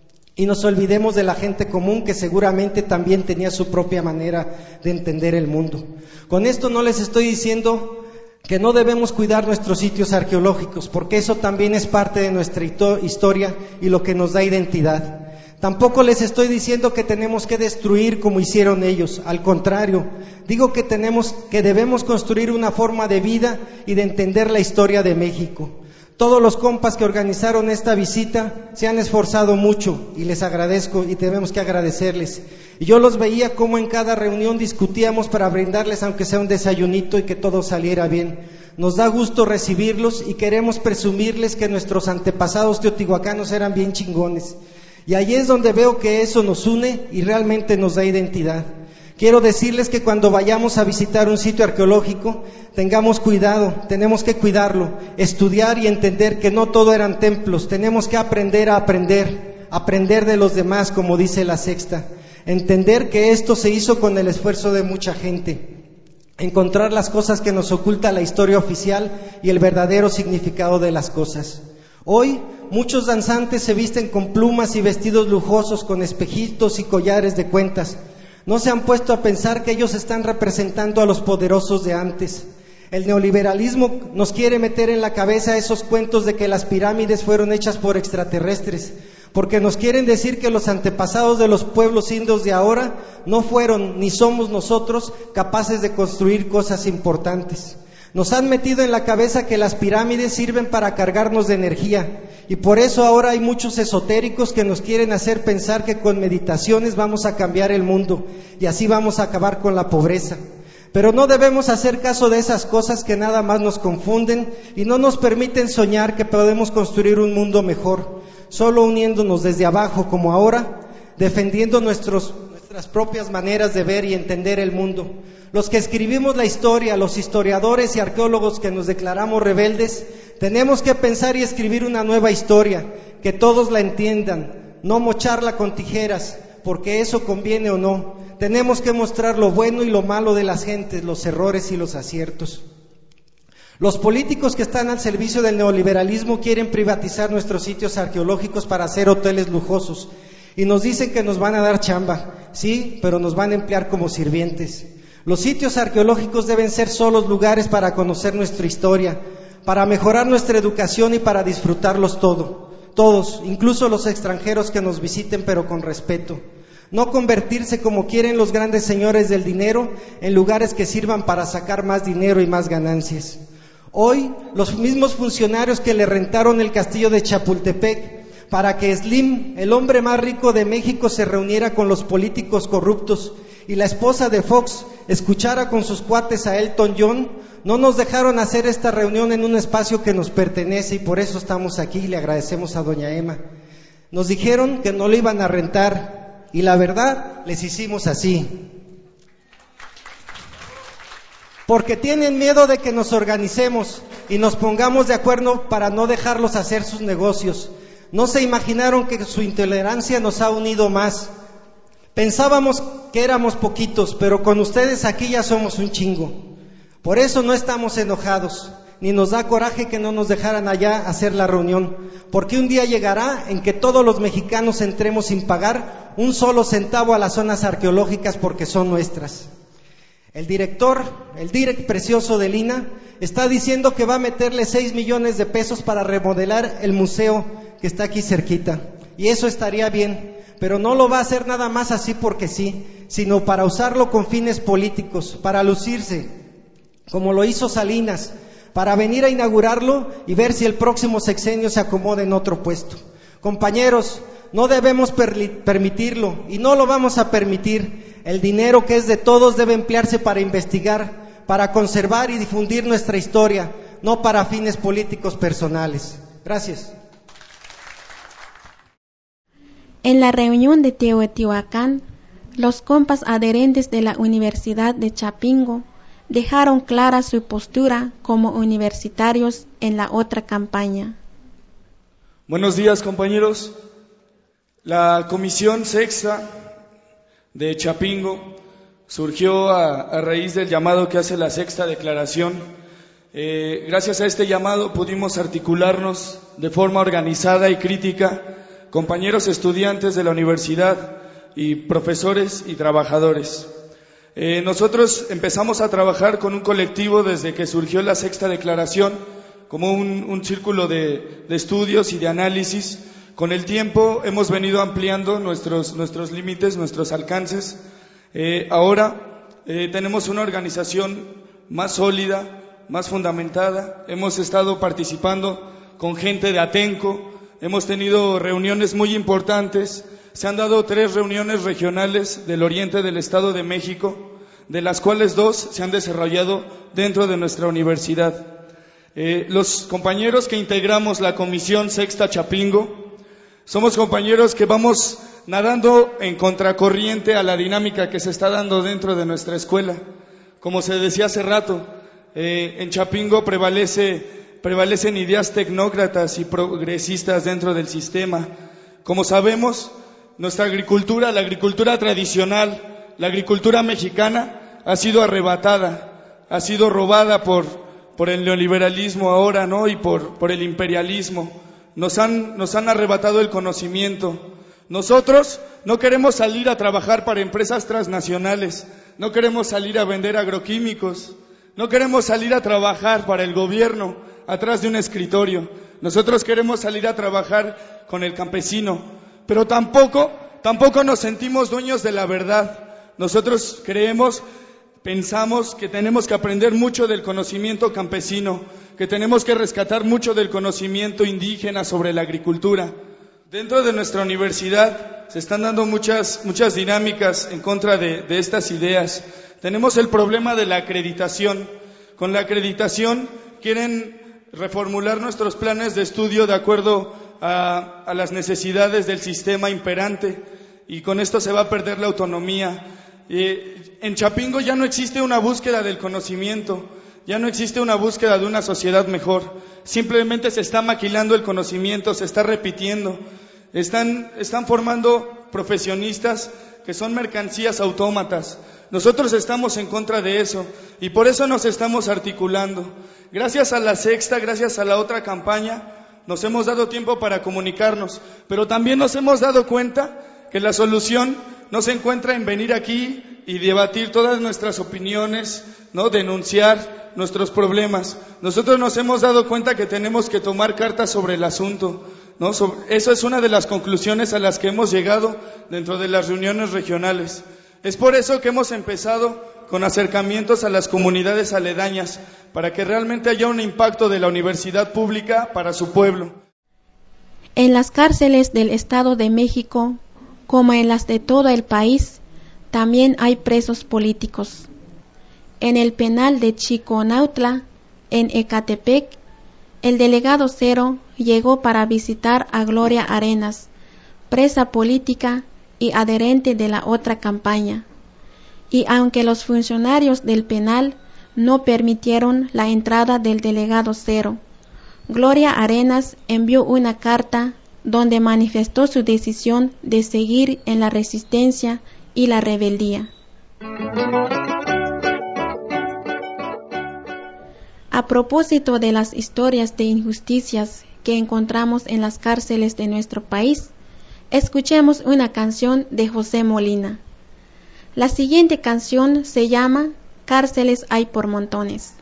Y nos olvidemos de la gente común que seguramente también tenía su propia manera de entender el mundo. Con esto no les estoy diciendo que no debemos cuidar nuestros sitios arqueológicos, porque eso también es parte de nuestra historia y lo que nos da identidad. Tampoco les estoy diciendo que tenemos que destruir como hicieron ellos, al contrario, digo que debemos construir una forma de vida y de entender la historia de México. Todos los compas que organizaron esta visita se han esforzado mucho y les agradezco y tenemos que agradecerles. Y yo los veía como en cada reunión discutíamos para brindarles aunque sea un desayunito y que todo saliera bien. Nos da gusto recibirlos y queremos presumirles que nuestros antepasados teotihuacanos eran bien chingones. Y ahí es donde veo que eso nos une y realmente nos da identidad. Quiero decirles que cuando vayamos a visitar un sitio arqueológico, tengamos cuidado, tenemos que cuidarlo, estudiar y entender que no todo eran templos, tenemos que aprender a aprender de los demás, como dice la sexta, entender que esto se hizo con el esfuerzo de mucha gente, encontrar las cosas que nos oculta la historia oficial y el verdadero significado de las cosas. Hoy, muchos danzantes se visten con plumas y vestidos lujosos con espejitos y collares de cuentas. No se han puesto a pensar que ellos están representando a los poderosos de antes. El neoliberalismo nos quiere meter en la cabeza esos cuentos de que las pirámides fueron hechas por extraterrestres, porque nos quieren decir que los antepasados de los pueblos indios de ahora no fueron, ni somos nosotros, capaces de construir cosas importantes. Nos han metido en la cabeza que las pirámides sirven para cargarnos de energía y por eso ahora hay muchos esotéricos que nos quieren hacer pensar que con meditaciones vamos a cambiar el mundo y así vamos a acabar con la pobreza. Pero no debemos hacer caso de esas cosas que nada más nos confunden y no nos permiten soñar que podemos construir un mundo mejor, solo uniéndonos desde abajo como ahora, defendiendo nuestras propias maneras de ver y entender el mundo. Los que escribimos la historia, los historiadores y arqueólogos que nos declaramos rebeldes, tenemos que pensar y escribir una nueva historia, que todos la entiendan, no mocharla con tijeras, porque eso conviene o no. Tenemos que mostrar lo bueno y lo malo de las gentes, los errores y los aciertos. Los políticos que están al servicio del neoliberalismo quieren privatizar nuestros sitios arqueológicos para hacer hoteles lujosos y nos dicen que nos van a dar chamba, sí, pero nos van a emplear como sirvientes. Los sitios arqueológicos deben ser solos lugares para conocer nuestra historia, para mejorar nuestra educación y para disfrutarlos todos, incluso los extranjeros que nos visiten, pero con respeto. No convertirse como quieren los grandes señores del dinero en lugares que sirvan para sacar más dinero y más ganancias. Hoy, los mismos funcionarios que le rentaron el castillo de Chapultepec para que Slim, el hombre más rico de México, se reuniera con los políticos corruptos y la esposa de Fox escuchara con sus cuates a Elton John, no nos dejaron hacer esta reunión en un espacio que nos pertenece y por eso estamos aquí y le agradecemos a doña Emma. Nos dijeron que no lo iban a rentar y la verdad les hicimos así. Porque tienen miedo de que nos organicemos y nos pongamos de acuerdo para no dejarlos hacer sus negocios. No se imaginaron que su intolerancia nos ha unido más. Pensábamos que éramos poquitos, pero con ustedes aquí ya somos un chingo. Por eso no estamos enojados, ni nos da coraje que no nos dejaran allá hacer la reunión, porque un día llegará en que todos los mexicanos entremos sin pagar un solo centavo a las zonas arqueológicas porque son nuestras. El director precioso del INA, está diciendo que va a meterle 6 millones de pesos para remodelar el museo que está aquí cerquita, y eso estaría bien. Pero no lo va a hacer nada más así porque sí, sino para usarlo con fines políticos, para lucirse, como lo hizo Salinas, para venir a inaugurarlo y ver si el próximo sexenio se acomoda en otro puesto. Compañeros, no debemos permitirlo y no lo vamos a permitir. El dinero que es de todos debe emplearse para investigar, para conservar y difundir nuestra historia, no para fines políticos personales. Gracias. En la reunión de Teotihuacán, los compas adherentes de la Universidad de Chapingo dejaron clara su postura como universitarios en la otra campaña. Buenos días, compañeros. La Comisión Sexta de Chapingo surgió a raíz del llamado que hace la Sexta Declaración Gracias a este llamado pudimos articularnos de forma organizada y crítica, compañeros estudiantes de la universidad y profesores y trabajadores. Nosotros empezamos a trabajar con un colectivo desde que surgió la Sexta Declaración, como un círculo de estudios y de análisis. Con el tiempo hemos venido ampliando nuestros límites, nuestros alcances. Ahora tenemos una organización más sólida, más fundamentada. Hemos estado participando con gente de Atenco, hemos tenido reuniones muy importantes. Se han dado 3 reuniones regionales del oriente del Estado de México, de las cuales 2 se han desarrollado dentro de nuestra universidad. Los compañeros que integramos la Comisión Sexta Chapingo somos compañeros que vamos nadando en contracorriente a la dinámica que se está dando dentro de nuestra escuela. Como se decía hace rato, en Chapingo prevalecen ideas tecnócratas y progresistas dentro del sistema. Como sabemos, nuestra agricultura, la agricultura tradicional, la agricultura mexicana, ha sido arrebatada, ha sido robada por el neoliberalismo ahora, ¿no? Y por el imperialismo. Nos han arrebatado el conocimiento. Nosotros no queremos salir a trabajar para empresas transnacionales, no queremos salir a vender agroquímicos, no queremos salir a trabajar para el gobierno atrás de un escritorio. Nosotros queremos salir a trabajar con el campesino, pero tampoco nos sentimos dueños de la verdad. Nosotros pensamos que tenemos que aprender mucho del conocimiento campesino, que tenemos que rescatar mucho del conocimiento indígena sobre la agricultura. Dentro de nuestra universidad se están dando muchas dinámicas en contra de estas ideas. Tenemos el problema de la acreditación. Con la acreditación quieren reformular nuestros planes de estudio de acuerdo a las necesidades del sistema imperante, y con esto se va a perder la autonomía. En Chapingo ya no existe una búsqueda del conocimiento, ya no existe una búsqueda de una sociedad mejor. Simplemente se está maquilando el conocimiento, se está repitiendo. Están formando profesionistas que son mercancías autómatas. Nosotros estamos en contra de eso y por eso nos estamos articulando. Gracias a la Sexta, gracias a la otra campaña, nos hemos dado tiempo para comunicarnos, pero también nos hemos dado cuenta que la solución no se encuentra en venir aquí y debatir todas nuestras opiniones, ¿no? Denunciar nuestros problemas. Nosotros nos hemos dado cuenta que tenemos que tomar cartas sobre el asunto, ¿no? Eso es una de las conclusiones a las que hemos llegado dentro de las reuniones regionales. Es por eso que hemos empezado con acercamientos a las comunidades aledañas, para que realmente haya un impacto de la universidad pública para su pueblo. En las cárceles del Estado de México, como en las de todo el país, también hay presos políticos. En el penal de Chiconautla, en Ecatepec, el delegado Cero llegó para visitar a Gloria Arenas, presa política y adherente de la otra campaña. Y aunque los funcionarios del penal no permitieron la entrada del delegado Cero, Gloria Arenas envió una carta donde manifestó su decisión de seguir en la resistencia y la rebeldía. A propósito de las historias de injusticias que encontramos en las cárceles de nuestro país, escuchemos una canción de José Molina. La siguiente canción se llama Cárceles hay por montones.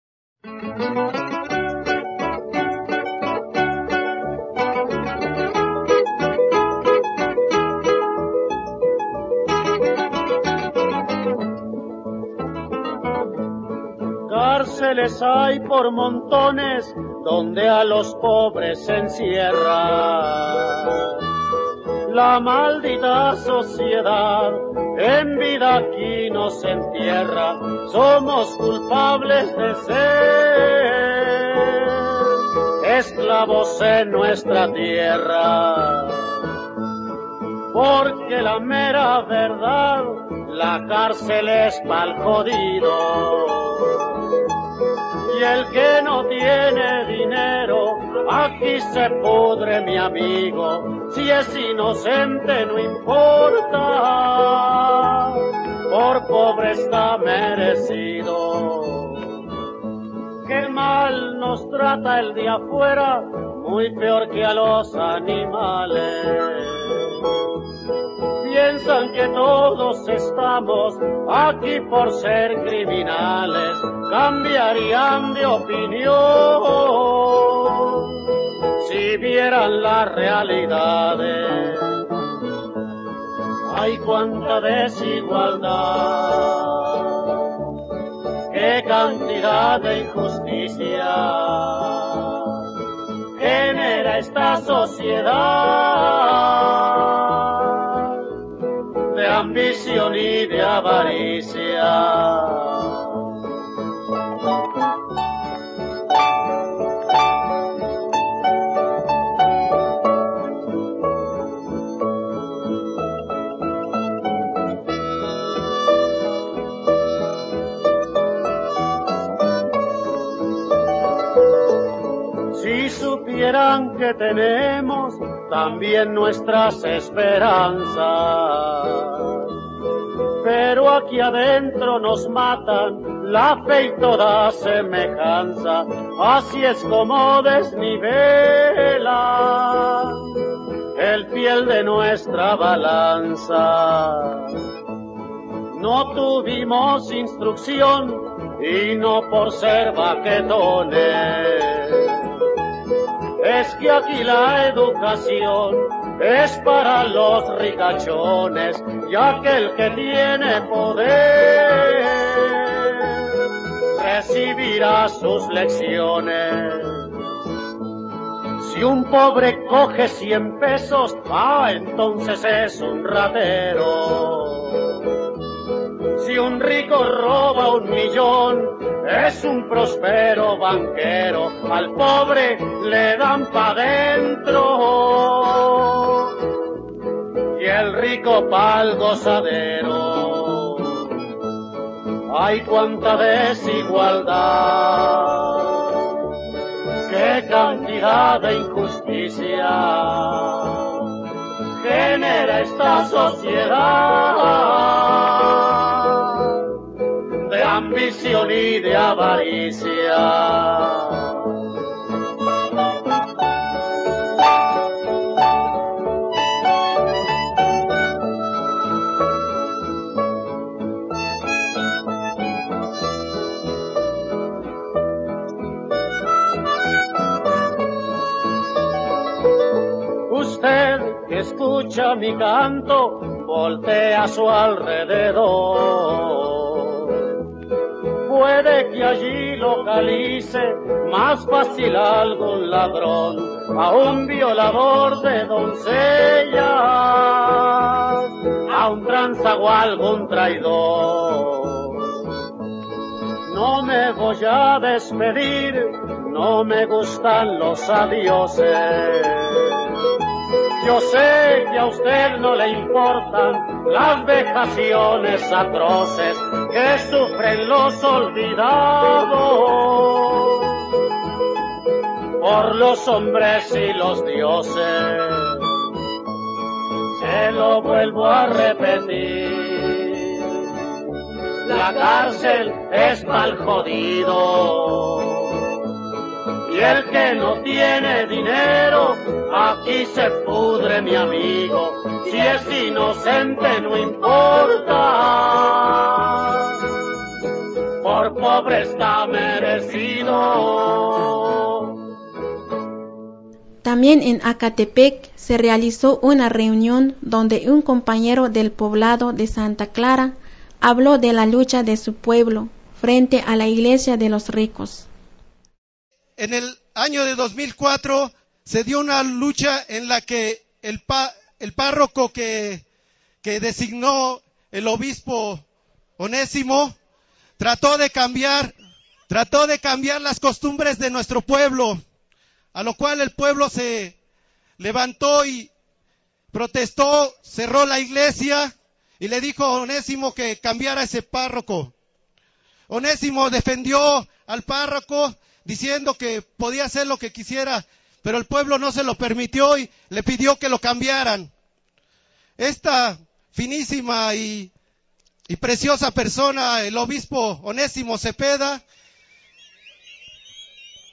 Cárceles hay por montones donde a los pobres se encierra la maldita sociedad. En vida aquí nos entierra, somos culpables de ser esclavos en nuestra tierra. Porque la mera verdad, la cárcel es pa'l jodido. Y el que no tiene dinero, aquí se pudre, mi amigo. Si es inocente no importa, por pobre está merecido. Que el mal trata el de afuera muy peor que a los animales. Piensan que todos estamos aquí por ser criminales, cambiarían de opinión si vieran las realidades. Hay cuánta desigualdad, qué cantidad de injusticia genera esta sociedad de ambición y de avaricia. Supieran que tenemos también nuestras esperanzas, pero aquí adentro nos matan la fe y toda semejanza. Así es como desnivela el fiel de nuestra balanza. No tuvimos instrucción y no por ser baquetones. Es que aquí la educación es para los ricachones, y aquel que tiene poder recibirá sus lecciones. Si un pobre coge 100 pesos, entonces es un ratero. Si un rico roba 1 millón, es un próspero banquero. Al pobre le dan pa' dentro y el rico pa'l gozadero. Hay cuánta desigualdad, qué cantidad de injusticia genera esta sociedad de ambición y de avaricia. Usted que escucha mi canto, voltea a su alrededor. Puede que allí localice más fácil a algún ladrón, a un violador de doncellas, a un tranza o a algún traidor. No me voy a despedir, no me gustan los adioses. Yo sé que a usted no le importan las vejaciones atroces que sufren los olvidados por los hombres y los dioses. Se lo vuelvo a repetir, la cárcel es mal jodido. Y el que no tiene dinero, aquí se pudre, mi amigo. Si es inocente no importa, por pobre está merecido. También en Acatepec se realizó una reunión donde un compañero del poblado de Santa Clara habló de la lucha de su pueblo frente a la iglesia de los ricos. En el año de 2004 se dio una lucha en la que el párroco que designó el obispo Onésimo trató de cambiar las costumbres de nuestro pueblo, a lo cual el pueblo se levantó y protestó, cerró la iglesia y le dijo a Onésimo que cambiara ese párroco. Onésimo defendió al párroco diciendo que podía hacer lo que quisiera, pero el pueblo no se lo permitió y le pidió que lo cambiaran. Esta finísima y preciosa persona, el obispo Onésimo Cepeda,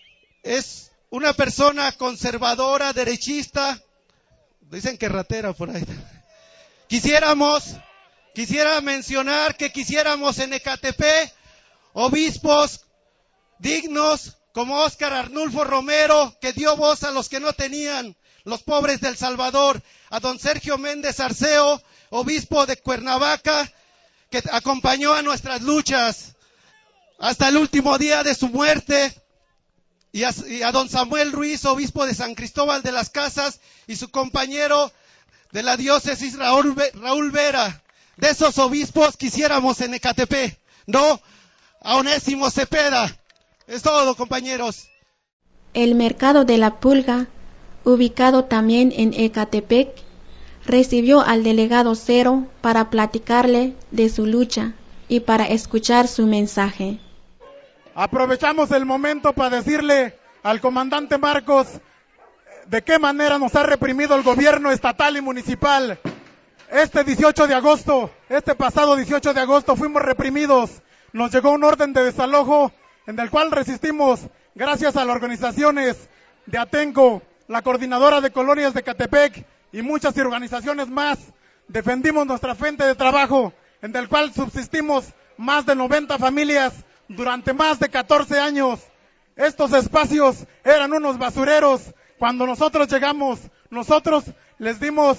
es una persona conservadora, derechista, dicen que ratera por ahí. Quisiera mencionar que quisiéramos en Ecatepec obispos dignos como Óscar Arnulfo Romero, que dio voz a los que no tenían, los pobres del Salvador, a don Sergio Méndez Arceo, obispo de Cuernavaca, que acompañó a nuestras luchas hasta el último día de su muerte, y a don Samuel Ruiz, obispo de San Cristóbal de las Casas, y su compañero de la diócesis Raúl Vera. De esos obispos quisiéramos en Ecatepec, no a Onésimo Cepeda. Es todo, compañeros. El mercado de la Pulga, ubicado también en Ecatepec, recibió al delegado Cero para platicarle de su lucha y para escuchar su mensaje. Aprovechamos el momento para decirle al comandante Marcos de qué manera nos ha reprimido el gobierno estatal y municipal. Este pasado 18 de agosto fuimos reprimidos. Nos llegó un orden de desalojo en el cual resistimos gracias a las organizaciones de Atenco, la Coordinadora de Colonias de Ecatepec y muchas organizaciones más. Defendimos nuestra fuente de trabajo, en el cual subsistimos más de 90 familias durante más de 14 años. Estos espacios eran unos basureros. Cuando nosotros llegamos, nosotros les dimos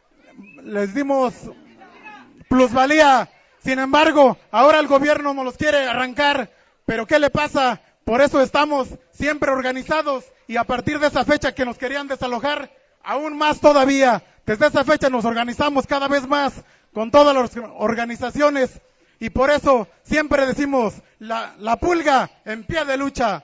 plusvalía. Sin embargo, ahora el gobierno nos los quiere arrancar. ¿Pero qué le pasa? Por eso estamos siempre organizados, y a partir de esa fecha que nos querían desalojar, aún más todavía. Desde esa fecha nos organizamos cada vez más con todas las organizaciones, y por eso siempre decimos, la Pulga en pie de lucha.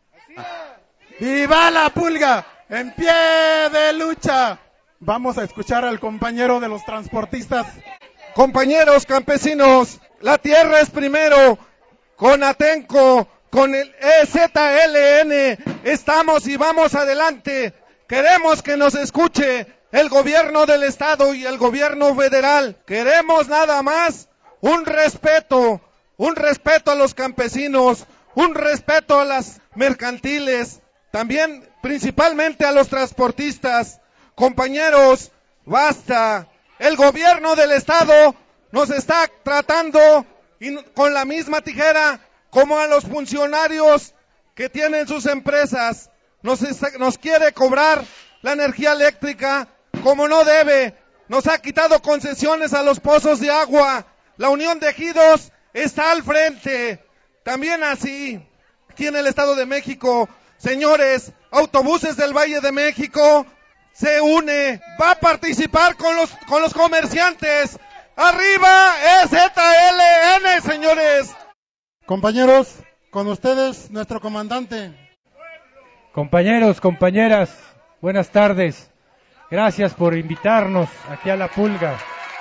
¡Viva la Pulga en pie de lucha! Vamos a escuchar al compañero de los transportistas. Compañeros campesinos, la tierra es primero. Con Atenco, con el EZLN, estamos y vamos adelante. Queremos que nos escuche el gobierno del estado y el gobierno federal. Queremos nada más un respeto a los campesinos, un respeto a las mercantiles, también principalmente a los transportistas. Compañeros, basta. El gobierno del estado nos está tratando con la misma tijera como a los funcionarios que tienen sus empresas. Nos quiere cobrar la energía eléctrica como no debe. Nos ha quitado concesiones a los pozos de agua. La Unión de Ejidos está al frente. También así, aquí en el Estado de México, señores, Autobuses del Valle de México se une, va a participar con los comerciantes. ¡Arriba EZLN, señores! Compañeros, con ustedes, nuestro comandante. Compañeros, compañeras, buenas tardes. Gracias por invitarnos aquí a La Pulga.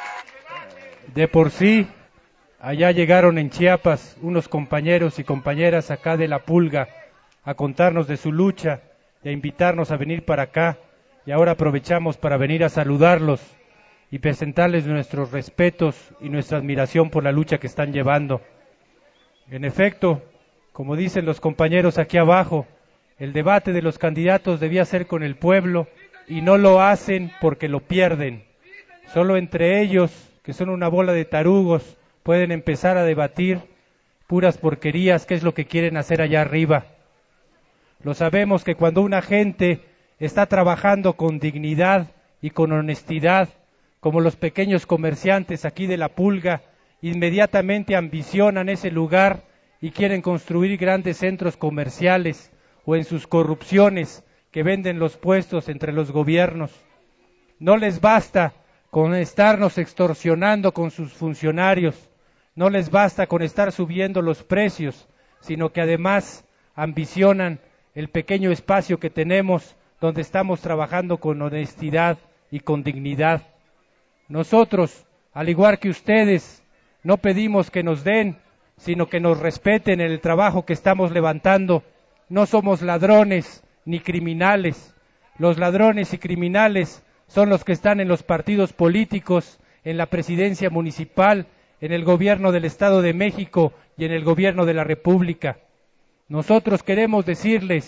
De por sí, allá llegaron en Chiapas unos compañeros y compañeras acá de La Pulga a contarnos de su lucha y a invitarnos a venir para acá. Y ahora aprovechamos para venir a saludarlos y presentarles nuestros respetos y nuestra admiración por la lucha que están llevando. En efecto, como dicen los compañeros aquí abajo, el debate de los candidatos debía ser con el pueblo y no lo hacen porque lo pierden. Solo entre ellos, que son una bola de tarugos, pueden empezar a debatir puras porquerías, qué es lo que quieren hacer allá arriba. Lo sabemos que cuando una gente está trabajando con dignidad y con honestidad, como los pequeños comerciantes aquí de La Pulga, inmediatamente ambicionan ese lugar y quieren construir grandes centros comerciales, o en sus corrupciones que venden los puestos entre los gobiernos. No les basta con estarnos extorsionando con sus funcionarios, no les basta con estar subiendo los precios, sino que además ambicionan el pequeño espacio que tenemos donde estamos trabajando con honestidad y con dignidad. Nosotros, al igual que ustedes, no pedimos que nos den, sino que nos respeten en el trabajo que estamos levantando. No somos ladrones ni criminales. Los ladrones y criminales son los que están en los partidos políticos, en la presidencia municipal, en el gobierno del Estado de México y en el gobierno de la República. Nosotros queremos decirles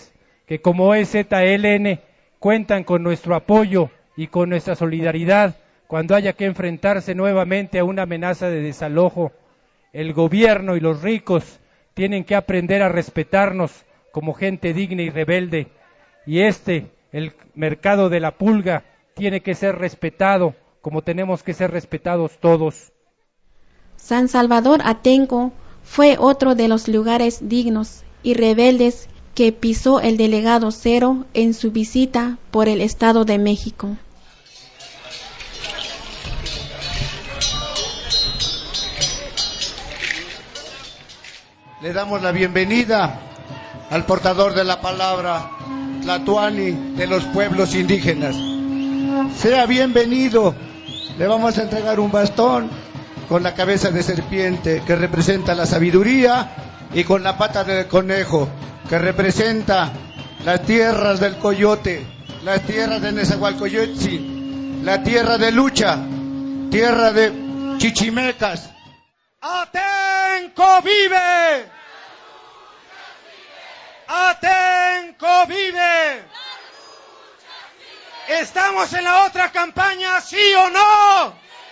que como EZLN cuentan con nuestro apoyo y con nuestra solidaridad cuando haya que enfrentarse nuevamente a una amenaza de desalojo. El gobierno y los ricos tienen que aprender a respetarnos como gente digna y rebelde, y el mercado de la pulga, tiene que ser respetado como tenemos que ser respetados todos. San Salvador Atenco fue otro de los lugares dignos y rebeldes que pisó el delegado Cero en su visita por el Estado de México. Le damos la bienvenida al portador de la palabra, Tlatoani, de los pueblos indígenas. Sea bienvenido. Le vamos a entregar un bastón con la cabeza de serpiente, que representa la sabiduría, y con la pata de conejo, que representa las tierras del coyote, las tierras de Nezahualcóyotl, la tierra de lucha, tierra de chichimecas. ¡Atenco vive! ¡Atenco vive! ¿Estamos en la otra campaña, sí o no?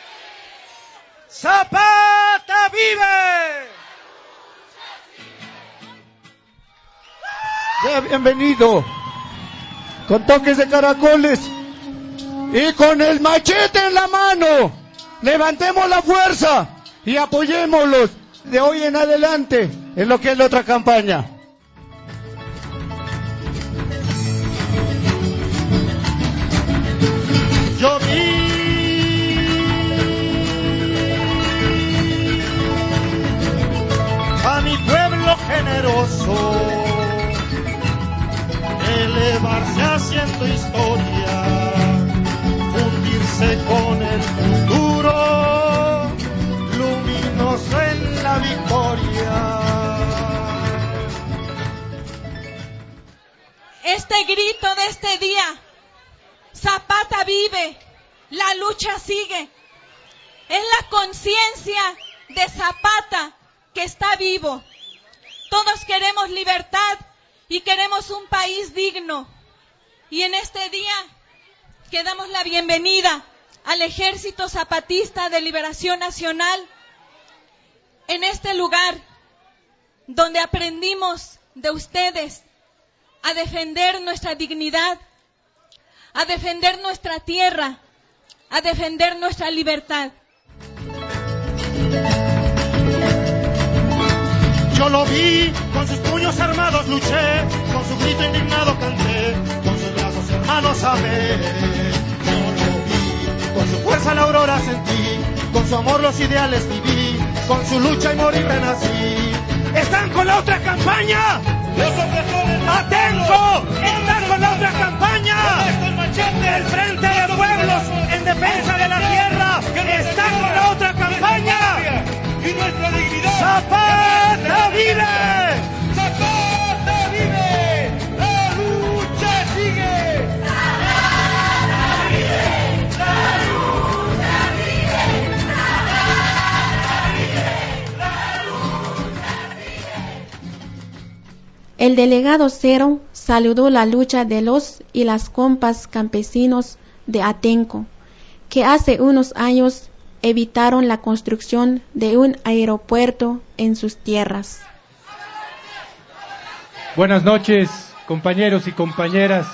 ¡Zapata vive! Sea bienvenido, con toques de caracoles y con el machete en la mano. Levantemos la fuerza y apoyémoslos de hoy en adelante en lo que es la otra campaña. Yo vi a mi pueblo generoso elevarse haciendo historia, fundirse con el futuro, luminoso en la victoria. Este grito de este día: Zapata vive, la lucha sigue. Es la conciencia de Zapata que está vivo. Todos queremos libertad y queremos un país digno. Y en este día que damos la bienvenida al Ejército Zapatista de Liberación Nacional, en este lugar donde aprendimos de ustedes a defender nuestra dignidad, a defender nuestra tierra, a defender nuestra libertad. Yo lo vi, con sus puños armados luché, con su grito indignado canté, con sus brazos hermanos amé. Yo lo vi, con su fuerza la aurora sentí, con su amor los ideales viví, con su lucha y morir renací. ¿Están con la otra campaña? ¡Atenco! ¿Están con la otra campaña? El Frente de Pueblos en defensa de la tierra está con la otra campaña. Y nuestra dignidad. ¡Zapata vive! ¡Zapata vive! ¡La lucha sigue! ¡Zapata vive! ¡La lucha sigue! ¡Zapata vive! ¡La lucha sigue! El delegado Cero saludó la lucha de los y las compas campesinos de Atenco, que hace unos años evitaron la construcción de un aeropuerto en sus tierras. Buenas noches, compañeros y compañeras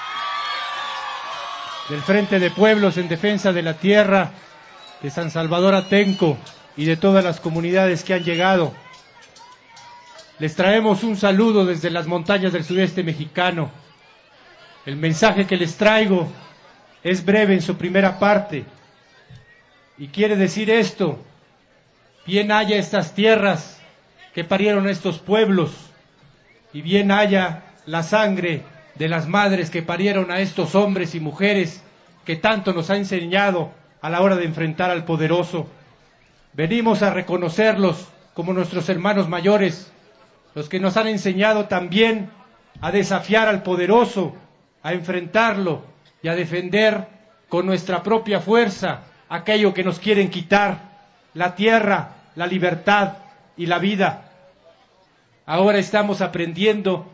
del Frente de Pueblos en Defensa de la Tierra, de San Salvador Atenco y de todas las comunidades que han llegado. Les traemos un saludo desde las montañas del sureste mexicano. El mensaje que les traigo es breve en su primera parte y quiere decir esto: bien haya estas tierras que parieron estos pueblos, y bien haya la sangre de las madres que parieron a estos hombres y mujeres que tanto nos ha enseñado a la hora de enfrentar al poderoso. Venimos a reconocerlos como nuestros hermanos mayores, los que nos han enseñado también a desafiar al poderoso, a enfrentarlo y a defender con nuestra propia fuerza aquello que nos quieren quitar: la tierra, la libertad y la vida. Ahora estamos aprendiendo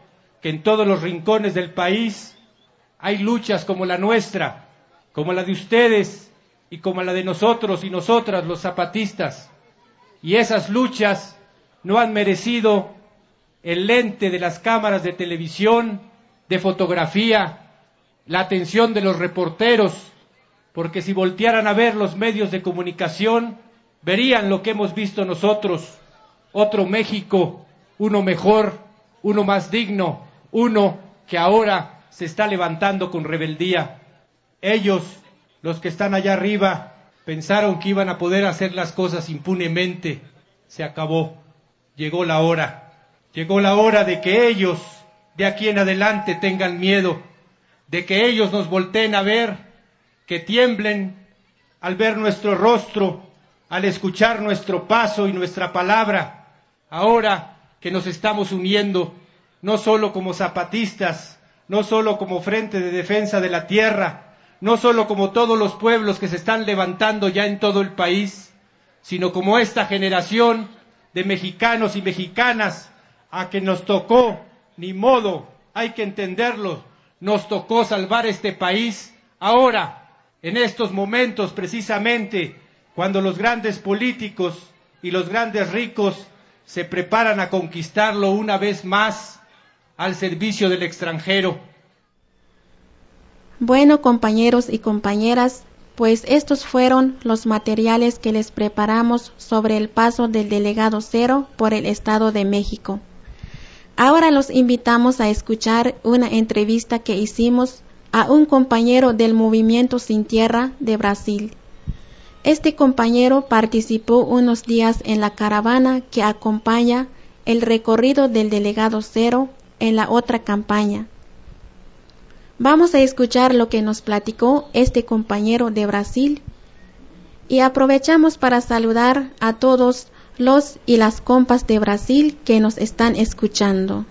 que en todos los rincones del país hay luchas como la nuestra, como la de ustedes y como la de nosotros y nosotras los zapatistas. Y esas luchas no han merecido el lente de las cámaras de televisión, de fotografía, la atención de los reporteros, porque si voltearan a ver los medios de comunicación, verían lo que hemos visto nosotros, otro México, uno mejor, uno más digno, uno que ahora se está levantando con rebeldía. Ellos, los que están allá arriba, pensaron que iban a poder hacer las cosas impunemente. Se acabó. Llegó la hora. Llegó la hora de que ellos, de aquí en adelante, tengan miedo, de que ellos nos volteen a ver, que tiemblen al ver nuestro rostro, al escuchar nuestro paso y nuestra palabra. Ahora que nos estamos uniendo, no solo como zapatistas, no solo como Frente de Defensa de la Tierra, no solo como todos los pueblos que se están levantando ya en todo el país, sino como esta generación de mexicanos y mexicanas a que nos tocó, ni modo, hay que entenderlo, nos tocó salvar este país ahora, en estos momentos precisamente, cuando los grandes políticos y los grandes ricos se preparan a conquistarlo una vez más al servicio del extranjero. Bueno, compañeros y compañeras, pues estos fueron los materiales que les preparamos sobre el paso del delegado Cero por el Estado de México. Ahora los invitamos a escuchar una entrevista que hicimos a un compañero del Movimiento Sin Tierra de Brasil. Este compañero participó unos días en la caravana que acompaña el recorrido del delegado Cero en la otra campaña. Vamos a escuchar lo que nos platicó este compañero de Brasil y aprovechamos para saludar a todos los y las compas de Brasil que nos están escuchando.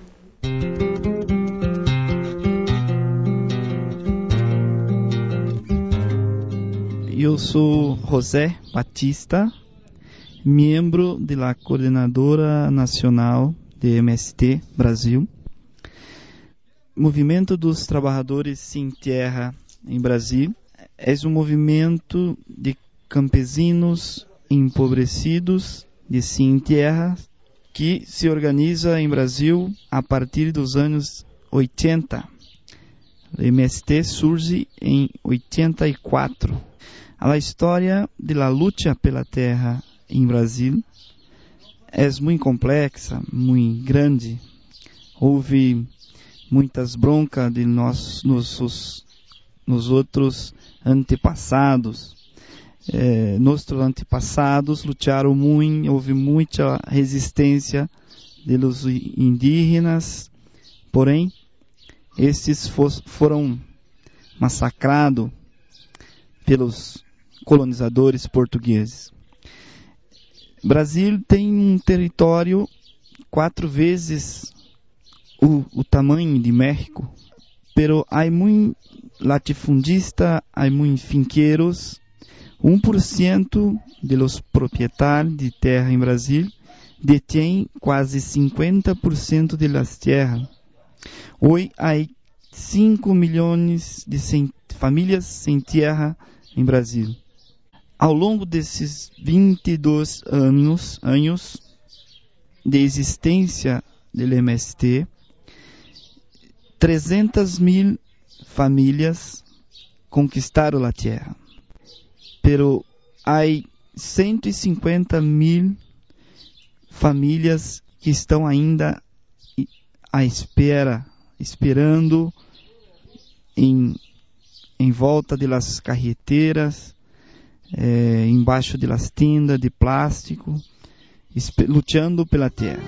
Eu sou José Batista, membro da Coordenadora Nacional de MST Brasil. Movimento dos Trabalhadores Sem Terra em Brasil é um movimento de campesinos empobrecidos de sem terra que se organiza em Brasil a partir dos anos 80. O MST surge em 84. A história da luta pela terra em Brasil é muito complexa, muito grande. Houve muitas broncas de nossos outros antepassados. Nossos antepassados lutaram muito, houve muita resistência dos indígenas, porém, estes foram massacrados pelos colonizadores portugueses. Brasil tem um território 4 vezes o tamanho de México, pero há muito latifundista, há muitos finqueiros. 1% de los proprietários de terra em Brasil detém quase 50% de las terras. Hoje há 5 milhões de famílias sem terra em Brasil. Ao longo desses 22 anos de existência do MST, 300.000 famílias conquistaram a terra. Pero há 150.000 famílias que estão ainda à espera, esperando em volta de las carreteiras, embaixo de las tendas de plástico, lutando pela terra.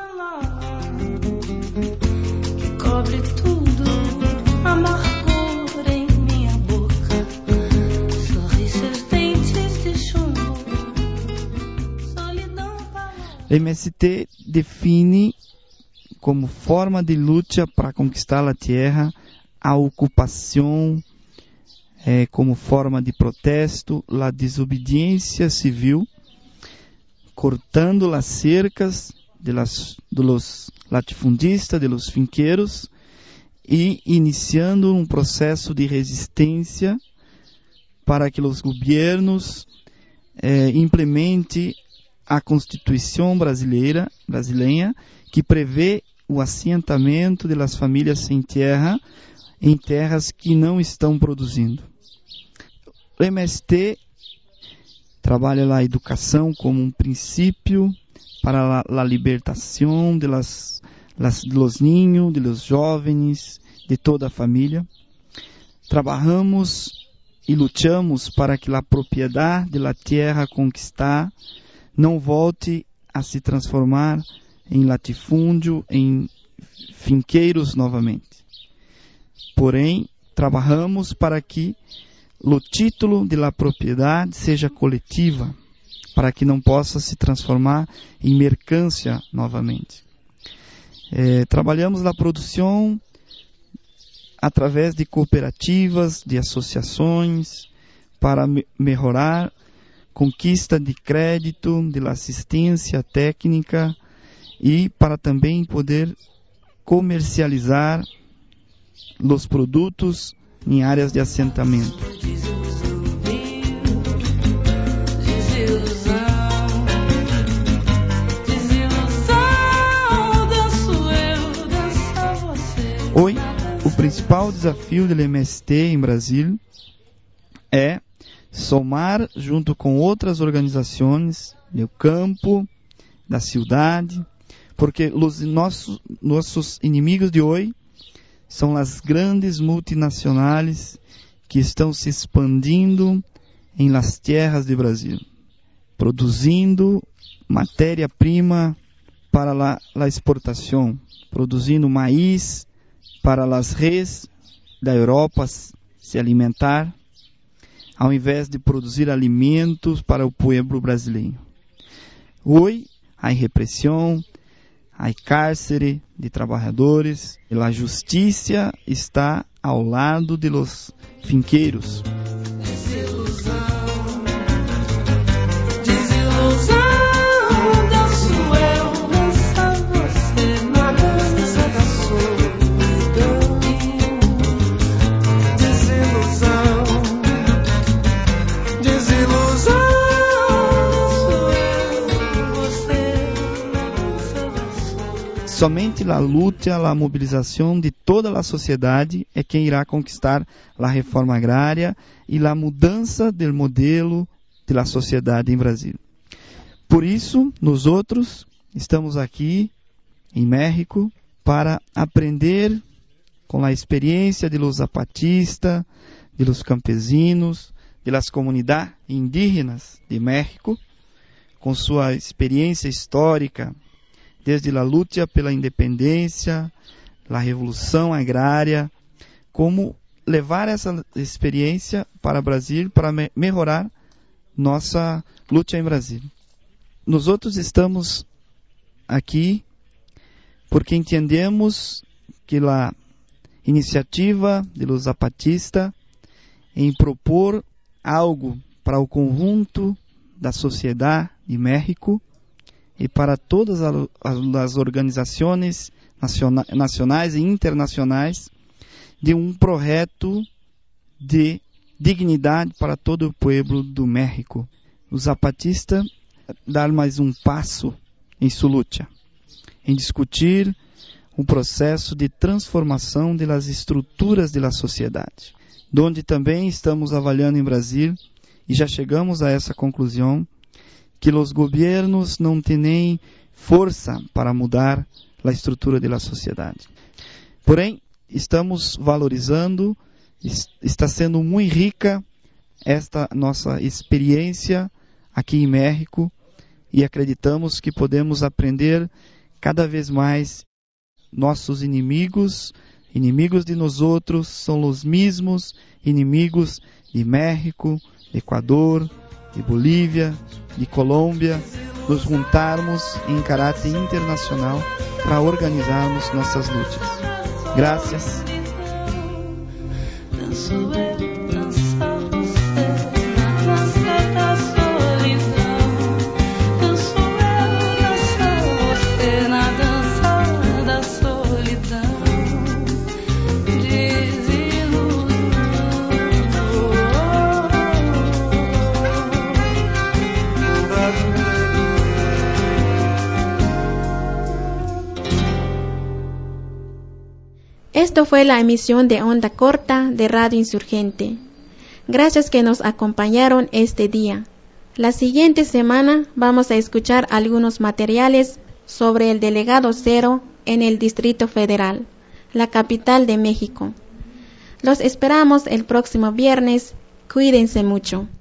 Que cobre tudo, amargor em minha boca, sorrisos, dentes de chumbo, solidão. MST define como forma de luta para conquistar a terra a ocupação, como forma de protesto, a desobediência civil, cortando as cercas de los latifundistas, de los finqueiros, e iniciando um processo de resistência para que os governos implementem a Constituição brasileira, que prevê o assentamento das famílias sem terra em terras que não estão produzindo. O MST trabalha a educação como um princípio para a libertação de los niños, de los jovens, de toda a família. Trabalhamos e lutamos para que a propriedade da terra conquistada não volte a se transformar em latifúndio, em finqueiros novamente. Porém, trabalhamos para que o título de la propriedade seja coletiva, para que não possa se transformar em mercância novamente. Trabalhamos na produção através de cooperativas, de associações, para melhorar conquista de crédito, de assistência técnica e para também poder comercializar os produtos em áreas de assentamento. Hoje, o principal desafio do MST em Brasil é somar junto com outras organizações do campo, da cidade, porque os nossos inimigos de hoje são as grandes multinacionais que estão se expandindo em las tierras do Brasil, produzindo matéria-prima para a exportação, produzindo maíz para as redes da Europa se alimentar, ao invés de produzir alimentos para o povo brasileiro. Hoje, há repressão, há cárcere de trabalhadores, e a justiça está ao lado de los finqueiros. Somente a luta, a mobilização de toda a sociedade é quem irá conquistar a reforma agrária e a mudança do modelo da sociedade em Brasil. Por isso, nós outros estamos aqui em México para aprender com a experiência de los zapatistas, de los campesinos, de las comunidades indígenas de México, com sua experiência histórica, desde a luta pela independência, a revolução agrária, como levar essa experiência para o Brasil para melhorar nossa luta em Brasil. Nós outros estamos aqui porque entendemos que a iniciativa de los zapatistas em propor algo para o conjunto da sociedade de México e para todas as organizações nacionais e internacionais de um projeto de dignidade para todo o povo do México. Os zapatistas dar mais um passo em sua luta, em discutir um processo de transformação das estruturas da sociedade, onde também estamos avaliando em Brasil e já chegamos a essa conclusão que os governos não têm nem força para mudar a estrutura da sociedade. Porém, estamos valorizando, está sendo muito rica esta nossa experiência aqui em México e acreditamos que podemos aprender cada vez mais. Nossos inimigos de nós outros, são os mesmos inimigos de México, de Equador, de Bolívia, de Colômbia, nos juntarmos em caráter internacional para organizarmos nossas lutas. Graças. Esto fue la emisión de Onda Corta de Radio Insurgente. Gracias que nos acompañaron este día. La siguiente semana vamos a escuchar algunos materiales sobre el Delegado Cero en el Distrito Federal, la capital de México. Los esperamos el próximo viernes. Cuídense mucho.